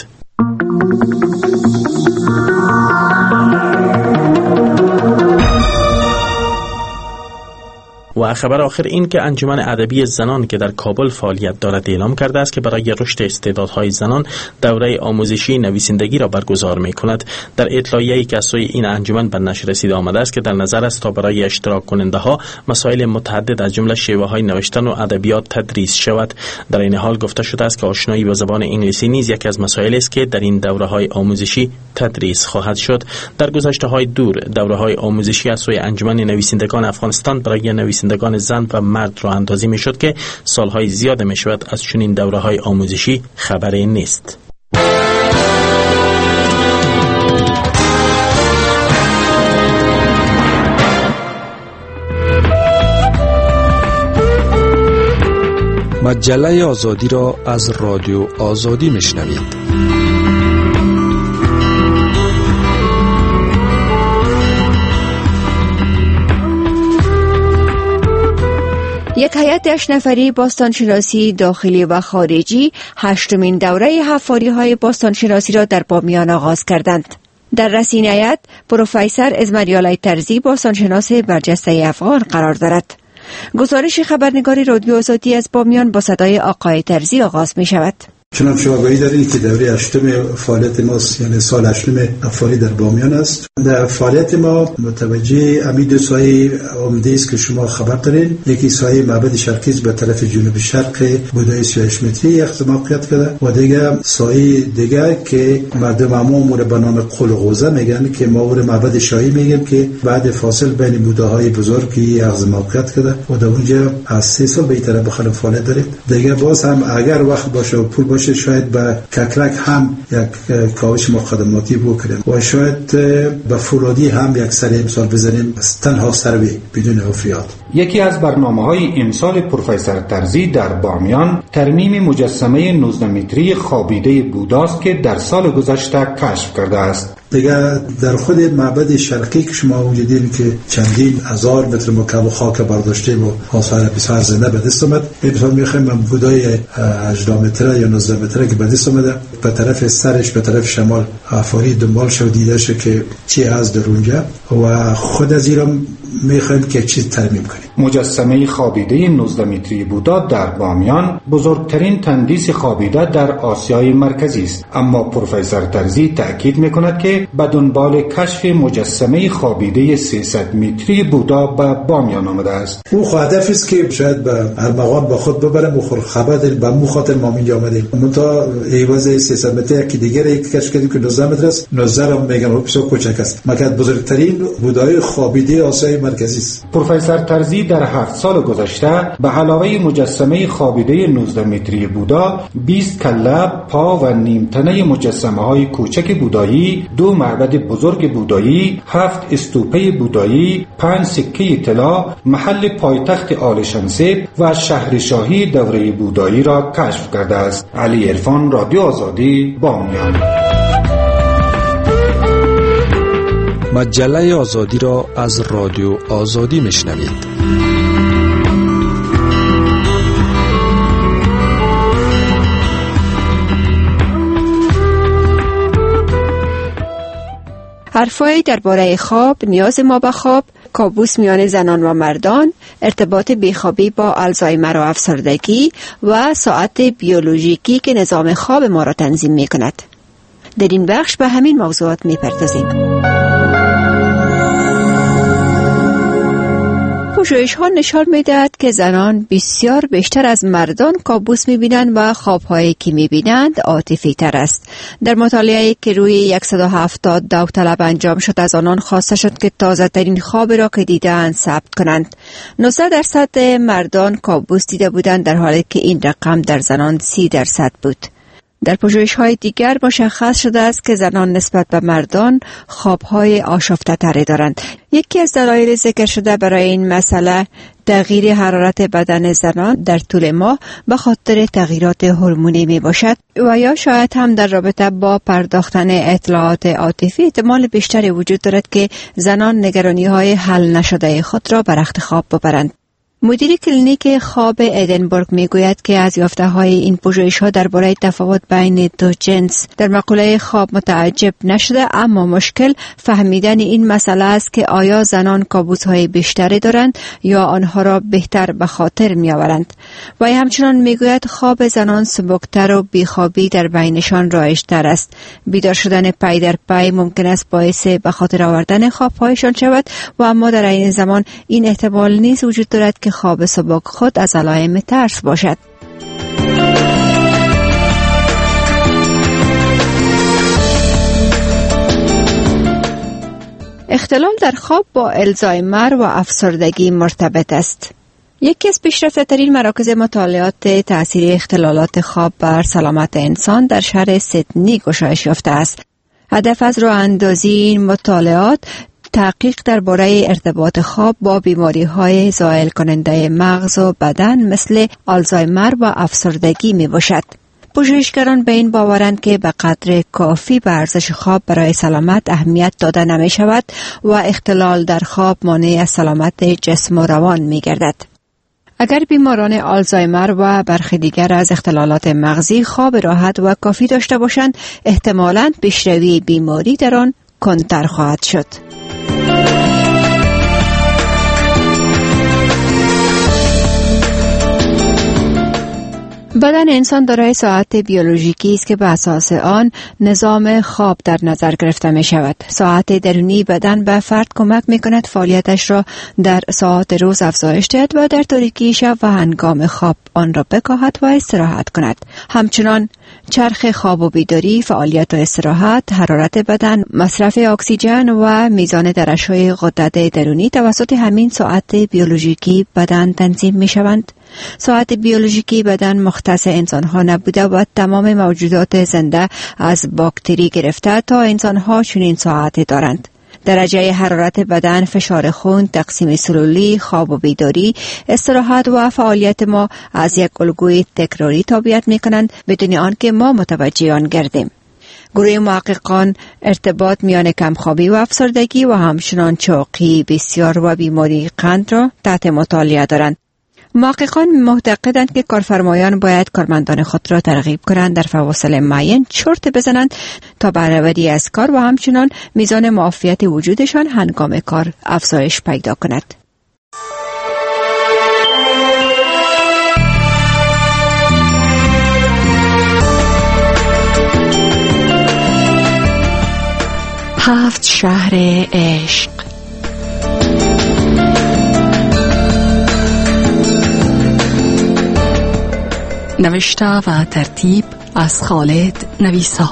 و خبر آخر این که انجمن ادبی زنان که در کابل فعالیت دارد اعلام کرده است که برای رشد استعدادهای زنان دوره آموزشی نویسندگی را برگزار می‌کند. در اطلاعیه‌ای که از سوی این انجمن به نشر رسیده آمده است که در نظر است تا برای اشتراک کننده‌ها مسائل متعدد از جمله شیوه‌های نوشتن و ادبیات تدریس شود. در این حال گفته شده است که آشنایی با زبان انگلیسی نیز یکی از مسائل است که در این دوره‌های آموزشی تدریس خواهد شد. در گذشته‌های دور دوره‌های آموزشی از سوی انجمن نویسندگان افغانستان برای نویسندگان زن و مرد راه اندازی می شد که سالهای زیاد می شود از چنین دوره‌های آموزشی خبری نیست. مجله آزادی را از رادیو آزادی می شنوید. یک هیئت 8 نفری باستانشناسی داخلی و خارجی 8مین دوره حفاری‌های باستانشناسی را در بامیان آغاز کردند. در رأس هیئت پروفسور ازمریالای ترزی باستانشناس برجسته افغان قرار دارد. گزارش خبرنگار رادیو آزادی از بامیان با صدای آقای ترزی آغاز می شود. چنانچه شما آگاهی دارید که دوره 8 فعالیت ما یعنی سال 8 افعالی در بامیان است. در فعالیت ما متوجه امید سایه عمده است که شما خبر دارید. یکی سایه معبد شرقی به طرف جنوب شرق بودای 38 متری موقعیت کرده و دیگه سایه دیگه که مردم عموم به نام قلقوزه میگن که ما ور معبد شاهی میگیم که بعد فاصل بین بوداهای بزرگی اخذ موقعیت کرده و در اونجا از 3 سال به این طرف بخل فعالیت داریم. دیگه باز هم اگر وقت باشه و پول باشه شاید به ککرک هم یک کاوش مقدماتی بکنیم و شاید به فولادی هم یک سری امسال بزنیم تنها سروی بدون حفریات. یکی از برنامه‌های امسال پروفسور ترزی در بامیان ترمیم مجسمه 19 متری خوابیده بوداست که در سال گذشته کشف کرده است. دیگه در خود معبد شرقی که شما اونجا دیدین که چندین هزار متر مکعب خاک برداشته و آثار بسیار زنده به دست آمد. امسال می‌خوایم بودای 18 متر یا 19 متر که به دست آمده به طرف سرش به طرف شمال افاری دنبال شو دیده شه که چی از در اونجا و خود از ایران می‌خوایم که چیز ترمیم کنیم. مجسمه خوابیده 19 متری بودا در بامیان بزرگترین تندیس خوابیده در آسیای مرکزی است، اما پروفسور ترزی تأکید می‌کند که به دنبال کشف مجسمه خوابیده 300 متری بودا به بامیان آمده است. او هدف است که شاید به ارمغان با خود ببرم و خبر داریم به مو خاطر ما اینجا آمدیم. منتها ایواز 300 متری که دیگر یک کشف کردیم که 19 متر است. 19 را میگن بسیار کوچک است، مگر بزرگترین بودای خوابیده آسیای مرکزی است. پروفسور ترزی در 7 سال گذشته به علاوه مجسمه خوابیده 19 متری بودا 20 کله، پا و نیمتنه مجسمه‌های کوچک بودایی، 2 معبد بزرگ بودایی، 7 استوپه بودایی، 5 سکه طلا، محل پایتخت آل شمسه و شهرشاهی دوره بودایی را کشف کرده است. علی عرفان، رادیو آزادی، بامیان. مجله آزادی را از رادیو آزادی میشنوید. حرفایی درباره خواب، نیاز ما به خواب، کابوس میان زنان و مردان، ارتباط بیخوابی با آلزایمر و افسردگی و ساعت بیولوژیکی که نظام خواب ما را تنظیم می کند. در این بخش به همین موضوعات می پردازیم. پژوهش‌ها نشان می‌دهد که زنان بسیار بیشتر از مردان کابوس می‌بینند و خواب‌هایی که می‌بینند عاطفی‌تر است. در مطالعه‌ای که روی 170 داوطلب انجام شد از آنان خواسته شد که تازه‌ترین خواب را که دیدند ثبت کنند. 19% مردان کابوس دیده بودند در حالی که این رقم در زنان 30% بود. در پژوهش‌های دیگر مشخص شده است که زنان نسبت به مردان خواب‌های آشفته‌تری دارند. یکی از دلایل ذکر شده برای این مسئله تغییر حرارت بدن زنان در طول ماه به خاطر تغییرات هورمونی می باشد و یا شاید هم در رابطه با پرداختن اطلاعات عاطفی احتمال بیشتری وجود دارد که زنان نگرانی‌های حل نشده خود را بر رخت خواب ببرند. مدیر کلینیک خواب ادینبورگ میگوید که از یافته‌های این پژوهش‌ها درباره تفاوت بین دو جنس در مقوله خواب متعجب نشده، اما مشکل فهمیدن این مسئله است که آیا زنان کابوس‌های بیشتری دارند یا آنها را بهتر به خاطر می‌آورند. و همچنان میگوید خواب زنان سبکتر و بیخوابی در بینشان رایج‌تر است. بیدار شدن پی در پی ممکن است باعث به خاطر آوردن خواب‌هایشان شود و اما در عین زمان این احتمال نیز وجود دارد که خواب سبک خود از علائم ترس باشد. اختلال در خواب با آلزایمر و افسردگی مرتبط است. یکی از پیشرفته‌ترین مراکز مطالعات تأثیر اختلالات خواب بر سلامت انسان در شهر سیدنی گشایش یافته است. هدف از راه اندازی این مطالعات تحقیق درباره ارتباط خواب با بیماری‌های زائل کننده مغز و بدن مثل آلزایمر و افسردگی می باشد. پژوهشگران به این باورند که به قدر کافی به ارزش خواب برای سلامت اهمیت داده نمی شود و اختلال در خواب مانع از سلامت جسم و روان می گردد. اگر بیماران آلزایمر و برخی دیگر از اختلالات مغزی خواب راحت و کافی داشته باشند، احتمالاً پیشروی بیماری در آن کندتر خواهد شد. بدن انسان دارای ساعت بیولوژیکی است که به اساس آن نظام خواب در نظر گرفته می شود. ساعت درونی بدن به فرد کمک می کند فعالیتش را در ساعت روز افزایش دهد و در تاریکی شب و هنگام خواب آن را بکاهد و استراحت کند. همچنان چرخ خواب و بیداری، فعالیت و استراحت، حرارت بدن، مصرف اکسیژن و میزان درش‌های غدد درونی توسط همین ساعت بیولوژیکی بدن تنظیم می شوند. ساعت بیولوژیکی بدن مختص انسان‌ها نبوده و تمام موجودات زنده از باکتری گرفته تا انسان‌ها چنین ساعتی دارند. درجه حرارت بدن، فشار خون، تقسیم سلولی، خواب و بیداری، استراحت و فعالیت ما از یک الگوی تکراری تابعیت می‌کنند بدون آنکه ما متوجه آن گردیم. گروه محققان ارتباط میان کمخوابی و افسردگی و همچنان چاقی بسیار و بیماری قند را تحت مطالعه دارند. محققان معتقدند که کارفرمایان باید کارمندان خود را ترغیب کنند در فواصل معین چرت بزنند تا بهره‌وری از کار و همچنان میزان معافیت وجودشان هنگام کار افزایش پیدا کند. هفت شهر عشق. نوشته و ترتیب از خالد نویسا.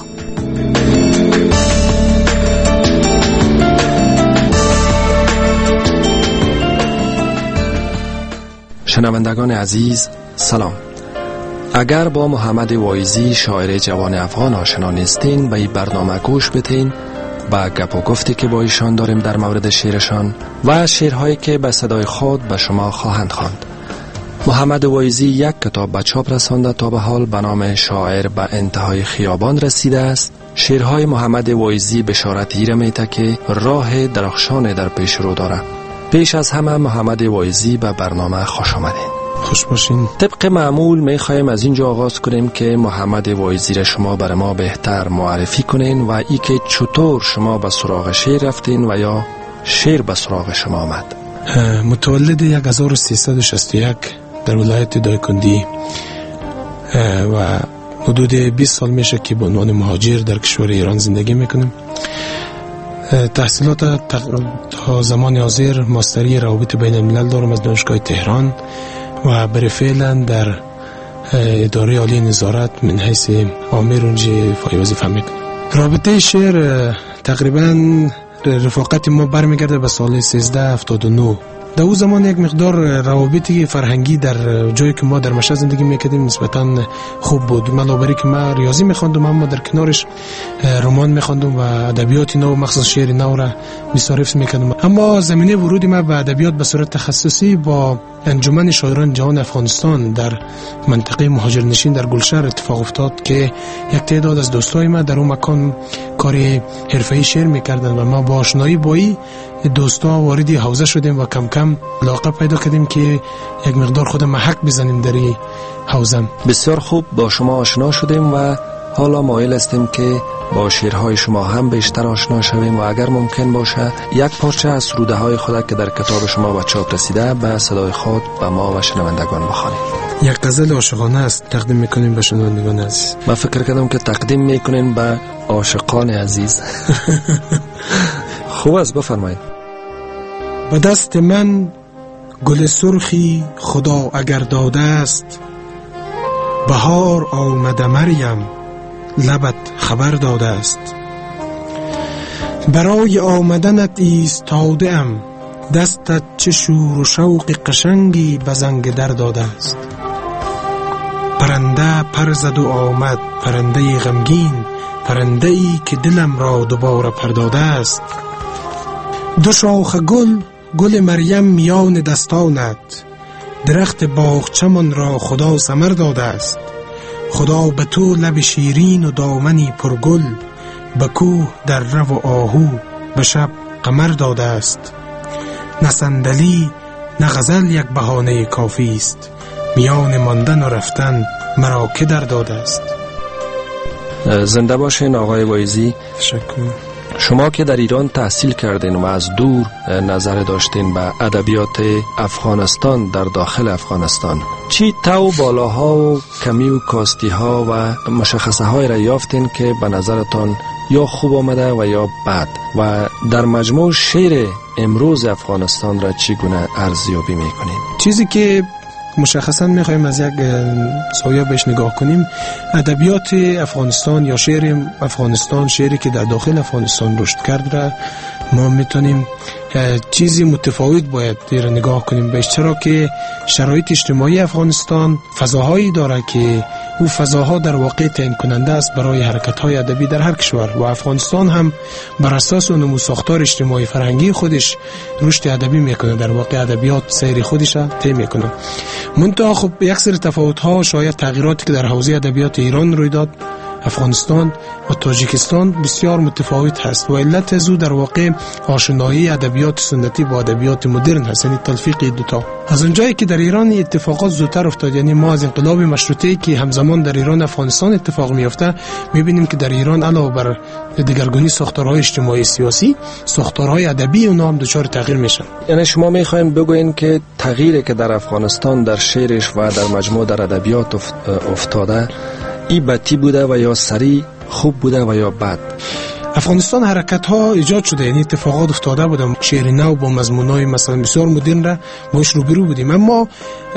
شنوندگان عزیز سلام. اگر با محمد وایزی شاعر جوان افغان آشنا نیستین به این برنامه گوش بتین با گپ و گفتی که با ایشان داریم در مورد شعرشان و شعرهایی که به صدای خود به شما خواهند خواند. محمد وایزی یک کتاب به چاپ رسانده تا به حال به نام شاعر به انتهای خیابان رسیده است. شعرهای محمد وایزی بشارت ایره میده که راه درخشان در پیش رو داره. پیش از همه محمد وایزی به برنامه خوش آمدین. خوش باشین. طبق معمول میخوایم از اینجا آغاز کنیم که محمد وایزی را شما برای ما بهتر معرفی کنین و ای که چطور شما به سراغ شعر رفتین و یا شعر به سراغ شما آمد. متولد 1361 در ولایت دایکندی و حدود 20 سال میشه که به عنوان مهاجر در کشور ایران زندگی میکنم. تحصیلات تا زمان حاضر ماستری روابط بین الملل دارم از دانشگاه تهران و برای فعلا در اداره عالی نظارت من حیث آمر اونجا فای وظیفه میکنم. رابطه شعر تقریبا رفاقت ما برمیگرده به سال 1379. در اون زمان یک مقدار روابطی فرهنگی در جایی که ما در مشهد زندگی میکردیم نسبتاً خوب بود. علاوه که ما ریاضی میخواندم اما در کنارش رمان میخواندم و ادبیات نو مخصوص شعر نو را بسیار حفظ میکردم. اما زمینه ورود ما به ادبیات به صورت تخصصی با انجمن شاعران جهان افغانستان در منطقه مهاجرنشین در گلشهر اتفاق افتاد که یک تعداد از دوستای ما در اون مکان کار حرفه‌ای شعر میکردن و ما با آشنایی با این دوستا وارد حوزه شدیم و کم کم علاقه پیدا کردیم که یک مقدار خود محک بزنیم در این حوزه. بسیار خوب با شما آشنا شدیم و حالا مایل هستیم که با شعرهای شما هم بیشتر آشنا شویم و اگر ممکن باشه یک پارچه از سروده های خود که در کتاب شما به چاپ رسیده به صدای خود به ما و شنوندگان بخوانید. یک غزل عاشقانه است تقدیم میکنیم به شنوندگان عزیز. من فکر کردم که تقدیم میکنین به عاشقان عزیز. خوب است بفرمایید. به دست من گل سرخی خدا اگر داده است، بهار آمده مریم لبت خبر داده است. برای آمدنت ایستاده ام، دستت چه شور و شوق قشنگی به زنگ در داده است. پرنده پر زد و آمد، پرنده غمگین، پرنده ای که دلم را دوباره پرداده است. دو شاخ گل، گل مریم میان دستانت، درخت باغچمان را خدا ثمر داده است. خدا به تو لب شیرین و دامنی پرگل، به کوه در رو و آهو به شب قمر داده است. نه صندلی نه غزل یک بهانه کافی است، میان ماندن و رفتن مرا که در داده است. زنده باشین آقای وایزی. تشکر. شما که در ایران تحصیل کردین و از دور نظر داشتین به ادبیات افغانستان در داخل افغانستان، چی تو بالاها و کمی و کاستی ها و مشخصه های را یافتین که به نظرتان یا خوب آمده و یا بد، و در مجموع شعر امروز افغانستان را چگونه ارزیابی میکنین؟ چیزی که مشخصا میخوایم از یک زاویه بهش نگاه کنیم، ادبیات افغانستان یا شعر افغانستان، شعری که در داخل افغانستان رشد کرد را ما میتونیم چیزی متفاوت باید دیر نگاه کنیم بهش، چرا که شرایط اجتماعی افغانستان فضاهایی داره که او فضاها در واقع تعیین کننده است برای حرکت‌های ادبی در هر کشور، و افغانستان هم بر اساس نمو ساختار اجتماعی فرهنگی خودش رشد ادبی میکنه، در واقع ادبیات سیر خودش را طی میکنه. منتها خب یک سری تفاوت‌ها، شاید تغییراتی که در حوزه ادبیات ایران روی داد، افغانستان و تاجیکستان بسیار متفاوت هست، و علت از او در واقع آشنایی ادبیات سنتی با ادبیات مدرن هست، یعنی تلفیق دوتا. از اونجایی که در ایران اتفاقات زودتر افتاد، یعنی ما از انقلاب مشروطه که همزمان در ایران افغانستان اتفاق میفته میبینیم که در ایران علاوه بر دگرگونی ساختارهای اجتماعی سیاسی، ساختارهای ادبی اونها هم دچار تغییر میشن. یعنی شما میخواین بگوین که تغییری که در افغانستان در شعرش و در مجموع در ادبیات افتاده ای بدی بوده و یا سریع خوب بوده و یا بد؟ افغانستان حرکت ها ایجاد شده، یعنی اتفاقات افتاده بودم، شعر نو با مضمونای مثلا بسیار مدرن را باش روبرو بودیم، اما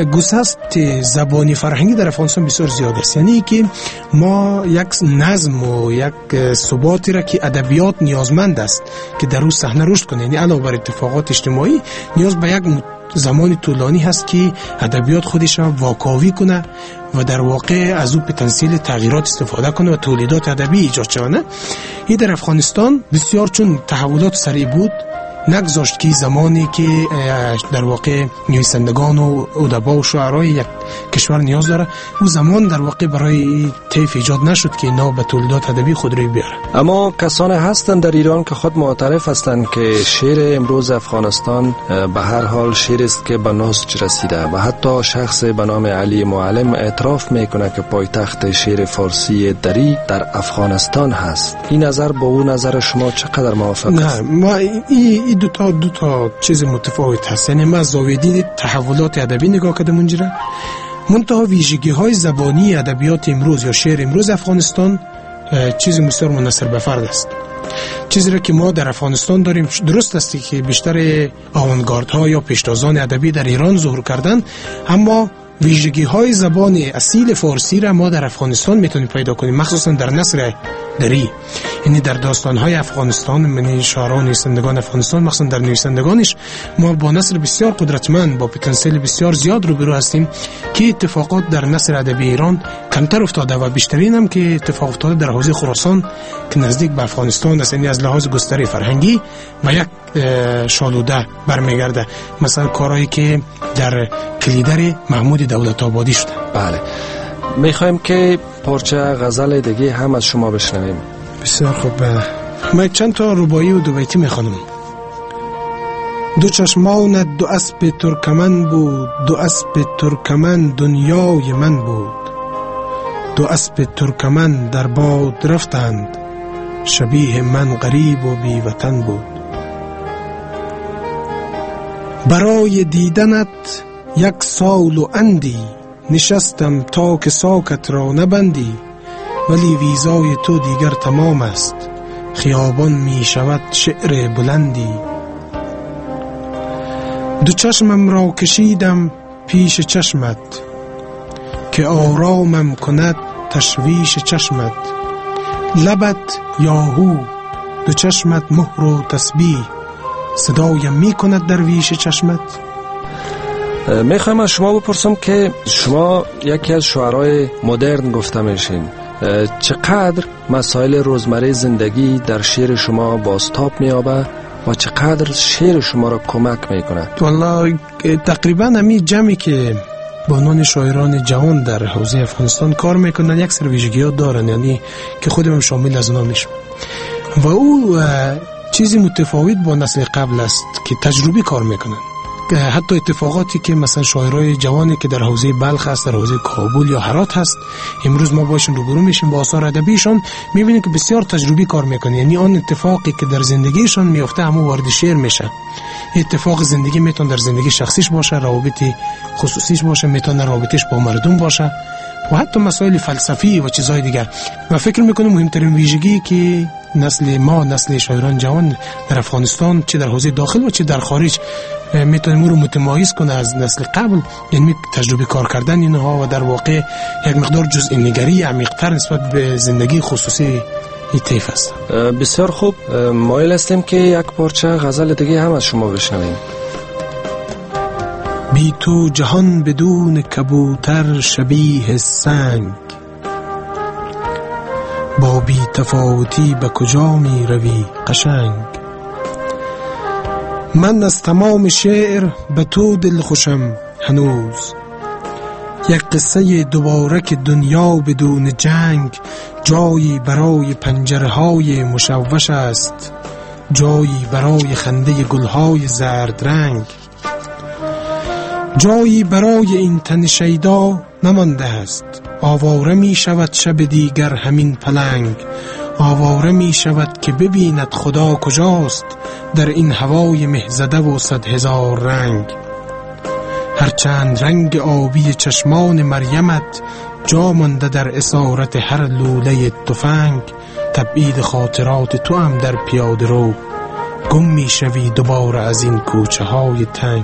گسست زبانی فرهنگی در افغانستان بسیار زیاد است، یعنی که ما یک نظم و یک ثباتی را که ادبیات نیازمند است که در اون صحنه رشد کنه، یعنی علاوه بر اتفاقات اجتماعی نیاز به یک زمانی طولانی هست که ادبیات خودش را واکاوی کنه و در واقع از او پتانسیل تغییرات استفاده کنه و تولیدات ادبی ایجاد شونه. این در افغانستان بسیار چون تحولات سریع بود، نگذاشت که زمانی که در واقع نویسندگان و ادبا و شاعرای یک کشور نیاز داره، او زمان در واقع برای طیف ایجاد نشد که اینا به تولیدات ادبی خود روی بیاره. اما کسان هستند در ایران که خود معترف هستند که شعر امروز افغانستان به هر حال شعر است که به نسج رسیده، و حتی شخص به نام علی معلم اعتراف میکنه که پایتخت شعر فارسی دری در افغانستان هست. این نظر با اون نظر شما چقدر موافق است؟ نه، ما این دو تا چیز متفاوت هست، یعنی ما زاویه دید تحولات ادبی نگاه کردم اونجا، منتها ویژگی های زبانی ادبیات امروز یا شعر امروز افغانستان چیزی بسیار منحصر به فرد است. چیزی را که ما در افغانستان داریم، درست است که بیشتر آوانگاردها یا پیشتازان ادبی در ایران ظهور کردند، اما ویژگی های زبان اصیل فارسی را ما در افغانستان میتونیم پیدا کنیم، مخصوصا در نثر دری، یعنی در داستان های افغانستان، یعنی شاعران نویسندگان افغانستان مخصوصا در نویسندگانش ما با نثر بسیار قدرتمند با پتانسیل بسیار زیاد روبرو هستیم که اتفاقات در نثر ادبی ایران کمتر افتاده و بیشترین هم که اتفاق افتاده در حوزه خراسان که نزدیک به افغانستان است، یعنی از لحاظ گستره فرهنگی و یک شالوده برمیگرده، مثلا کارهایی که در کلیدر محمود دولت آبادی شده. بله، میخوایم که پارچه غزل دیگه هم از شما بشنویم. بسیار خوب، من چند تا رباعی و دو بیتی میخوانم. دو چشمانت دو اسب ترکمن بود، دو اسب ترکمن دنیای من بود، دو اسب ترکمن در باد رفتند، شبیه من غریب و بی وطن بود. برای دیدنت یک سال و اندی نشستم تا که ساکت را نبندی، ولی ویزای تو دیگر تمام است، خیابان می شود شعر بلندی. دو چشمم را کشیدم پیش چشمت، که آرامم کند تشویش چشمت. لبت یاهو، دو چشمت مهر و تسبیح، صدایم می کند درویش چشمت. میخوایم از شما بپرسم که شما یکی از شعرهای مدرن گفته میشین، چقدر مسائل روزمره زندگی در شعر شما بازتاب میابه و چقدر شعر شما را کمک میکنه؟ والله تقریبا همین جمعی که با عنوان شاعران جوان در حوزه افغانستان کار میکنن یک سری ویژگی‌ها دارن، یعنی که خودم شامل از اونها میشم، و او چیزی متفاوت با نسل قبل است که تجربی کار میکنن. حتی اتفاقاتی که مثلا شاعرای جوانی که در حوزه بلخ هست، در حوزه کابل یا هرات هست، امروز ما باشون روبرو میشیم با آثار ادبیشون، میبینیم که بسیار تجربی کار میکنه. یعنی آن اتفاقی که در زندگیشون میفته همون وارد شعر میشه. اتفاق زندگی میتونه در زندگی شخصیش باشه، روابط خصوصیش باشه، میتونه رابطش با مردم باشه و حتی مسائل فلسفی و چیزهای دیگر. و فکر میکنم مهمترین ویژگی که نسل شاعران جوان در افغانستان، چه در حوزه داخل و چه در خارج، میتونه رو متمایز کنه از نسل قبل، یعنی تجربه کار کردن اینها و در واقع یک مقدار جزئی نگری عمیق‌تر نسبت به زندگی خصوصی این طیف است. بسیار خوب، مایل هستیم که یک پارچه غزل دیگه هم از شما بشنویم. بی تو جهان بدون کبوتر شبیه سنگ، با بی تفاوتی به کجا می روی قشنگ. من از تمام شعر به تو دل خوشم هنوز، یک قصه دوباره که دنیا بدون جنگ جایی برای پنجره های مشوش است، جایی برای خنده گلهای زرد رنگ، جایی برای این تن شیدا نمانده است. آواره می شود شب دیگر همین پلنگ، آواره می شود که ببیند خدا کجاست در این هوای مهزده و 100,000 رنگ. هرچند رنگ آبی چشمان مریمت جا مانده در اسارت هر لوله تفنگ، تبعید خاطرات تو هم در پیاده رو گم می شوی دوباره از این کوچه های تنگ.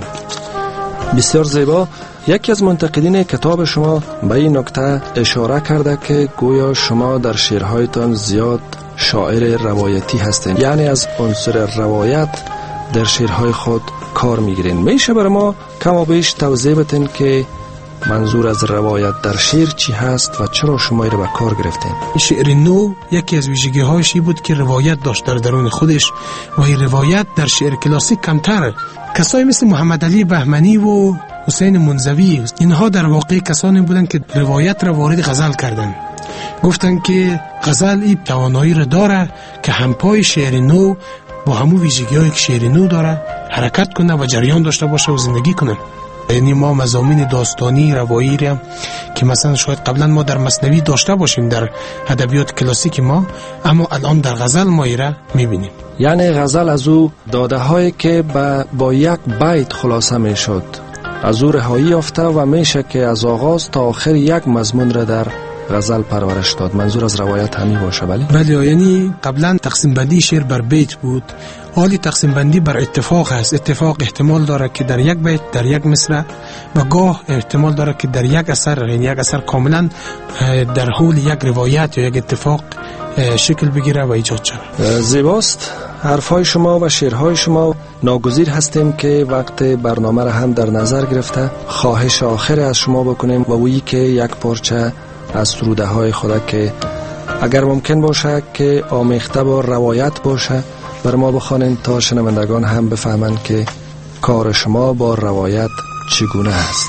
بسیار زیبا. یکی از منتقدین کتاب شما به این نکته اشاره کرده که گویا شما در شعرهایتان زیاد شاعر روایتی هستین، یعنی از عنصر روایت در شعرهای خود کار میگیرین. میشه برای ما کم و بیش توضیح بدین که منظور از روایت در شعر چی هست و چرا شما این رو به کار گرفتین؟ شعر نو یکی از ویژگی‌هاش بود که روایت داشت در درون خودش و این روایت در شعر کلاسیک کمتره. کسایی مثل محمد علی بهمنی و حسین منزوی، اینها در واقع کسانی بودند که روایت را وارد غزل کردند. گفتند که غزل این توانایی را داره که همپای شعر نو با همون ویژگی‌هایی که شعر نو داره حرکت کنه و جریان داشته باشه و زندگی کنه. یعنی ما مضامین داستانی روایی را که مثلا شاید قبلا ما در مثنوی داشته باشیم در ادبیات کلاسیک ما، اما الان در غزل ما ایرا میبینیم. یعنی غزل از او داده هایی که با یک بیت خلاصه میشد از او رهایی یافته و میشه که از آغاز تا آخر یک مضمون را در غزل پرورش داد. منظور از روایت همی باشه. بله، یعنی قبلا تقسیم بندی شعر بر بیت بود، حالی تقسیم بندی بر اتفاق هست. اتفاق احتمال داره که در یک بیت، در یک مصرع، و گاه احتمال داره که در یک اثر، یعنی یک اثر کاملا در حول یک روایت یا یک اتفاق شکل بگیره و ایجاد شود. زیباست. حرفهای شما و شعرهای شما. ناگزیر هستیم که وقت برنامه را هم در نظر گرفته خواهش آخر از شما بکنیم و وی که یک پارچه از سروده های خدا که اگر ممکن باشه که آمیخته با روایت باشه بر ما بخوانید تا شنوندگان هم بفهمند که کار شما با روایت چگونه است.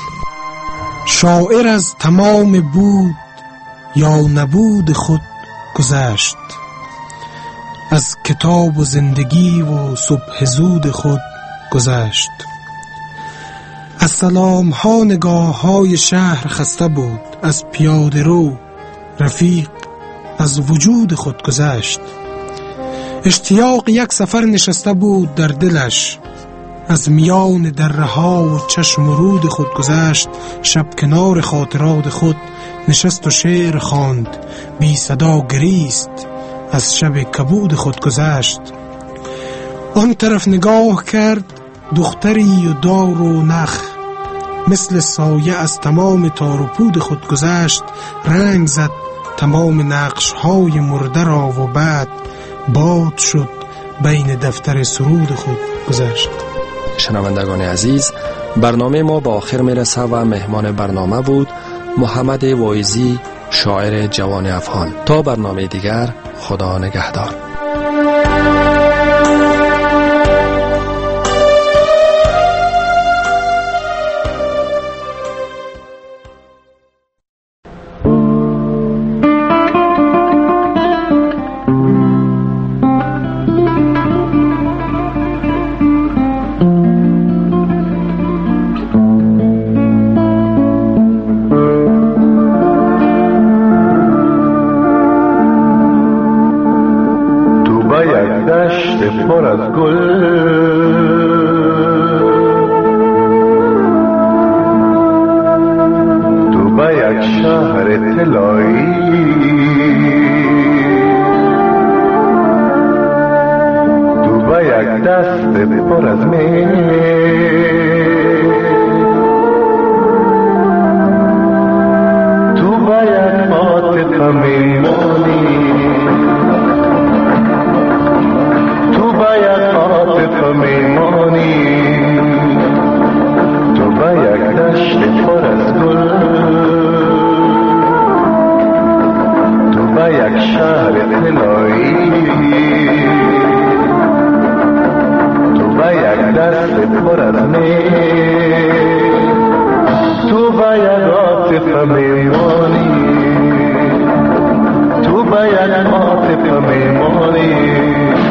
شاعر از تمام بود یا نبود خود گذشت، از کتاب و زندگی و صبح زود خود گذشت. از سلام ها نگاه های شهر خسته بود، از پیاده رو رفیق از وجود خود گذشت. اشتیاق یک سفر نشسته بود در دلش، از میان دره ها و چشم و رود خود گذشت. شب کنار خاطرات خود نشست و شعر خواند، بی صدا گریست از شب کبود خود گذشت. آن طرف نگاه کرد دختری و دار و نخ، مثل سایه از تمام تار و پود خود گذشت. رنگ زد تمام نقش های مرده را و بعد باد شد بین دفتر سرود خود گذشت. شنوندگان عزیز، برنامه ما با آخر میرسه و مهمان برنامه بود محمد واعظی، شاعر جوان افغان. تا برنامه دیگر، خدا نگهدار. با یک دشت پر از گل، تو با یک شهر طلایی، تو با یک دست پر از می، تو با یک عاطفه میمانی، تو با یک عاطفه میمانی، تو با یک دشت پر از گل، تو با یک شهر طلایی، تو با یک دست پر از می، تو با یک عاطفه میمانی، تو با یک عاطفه میمانی.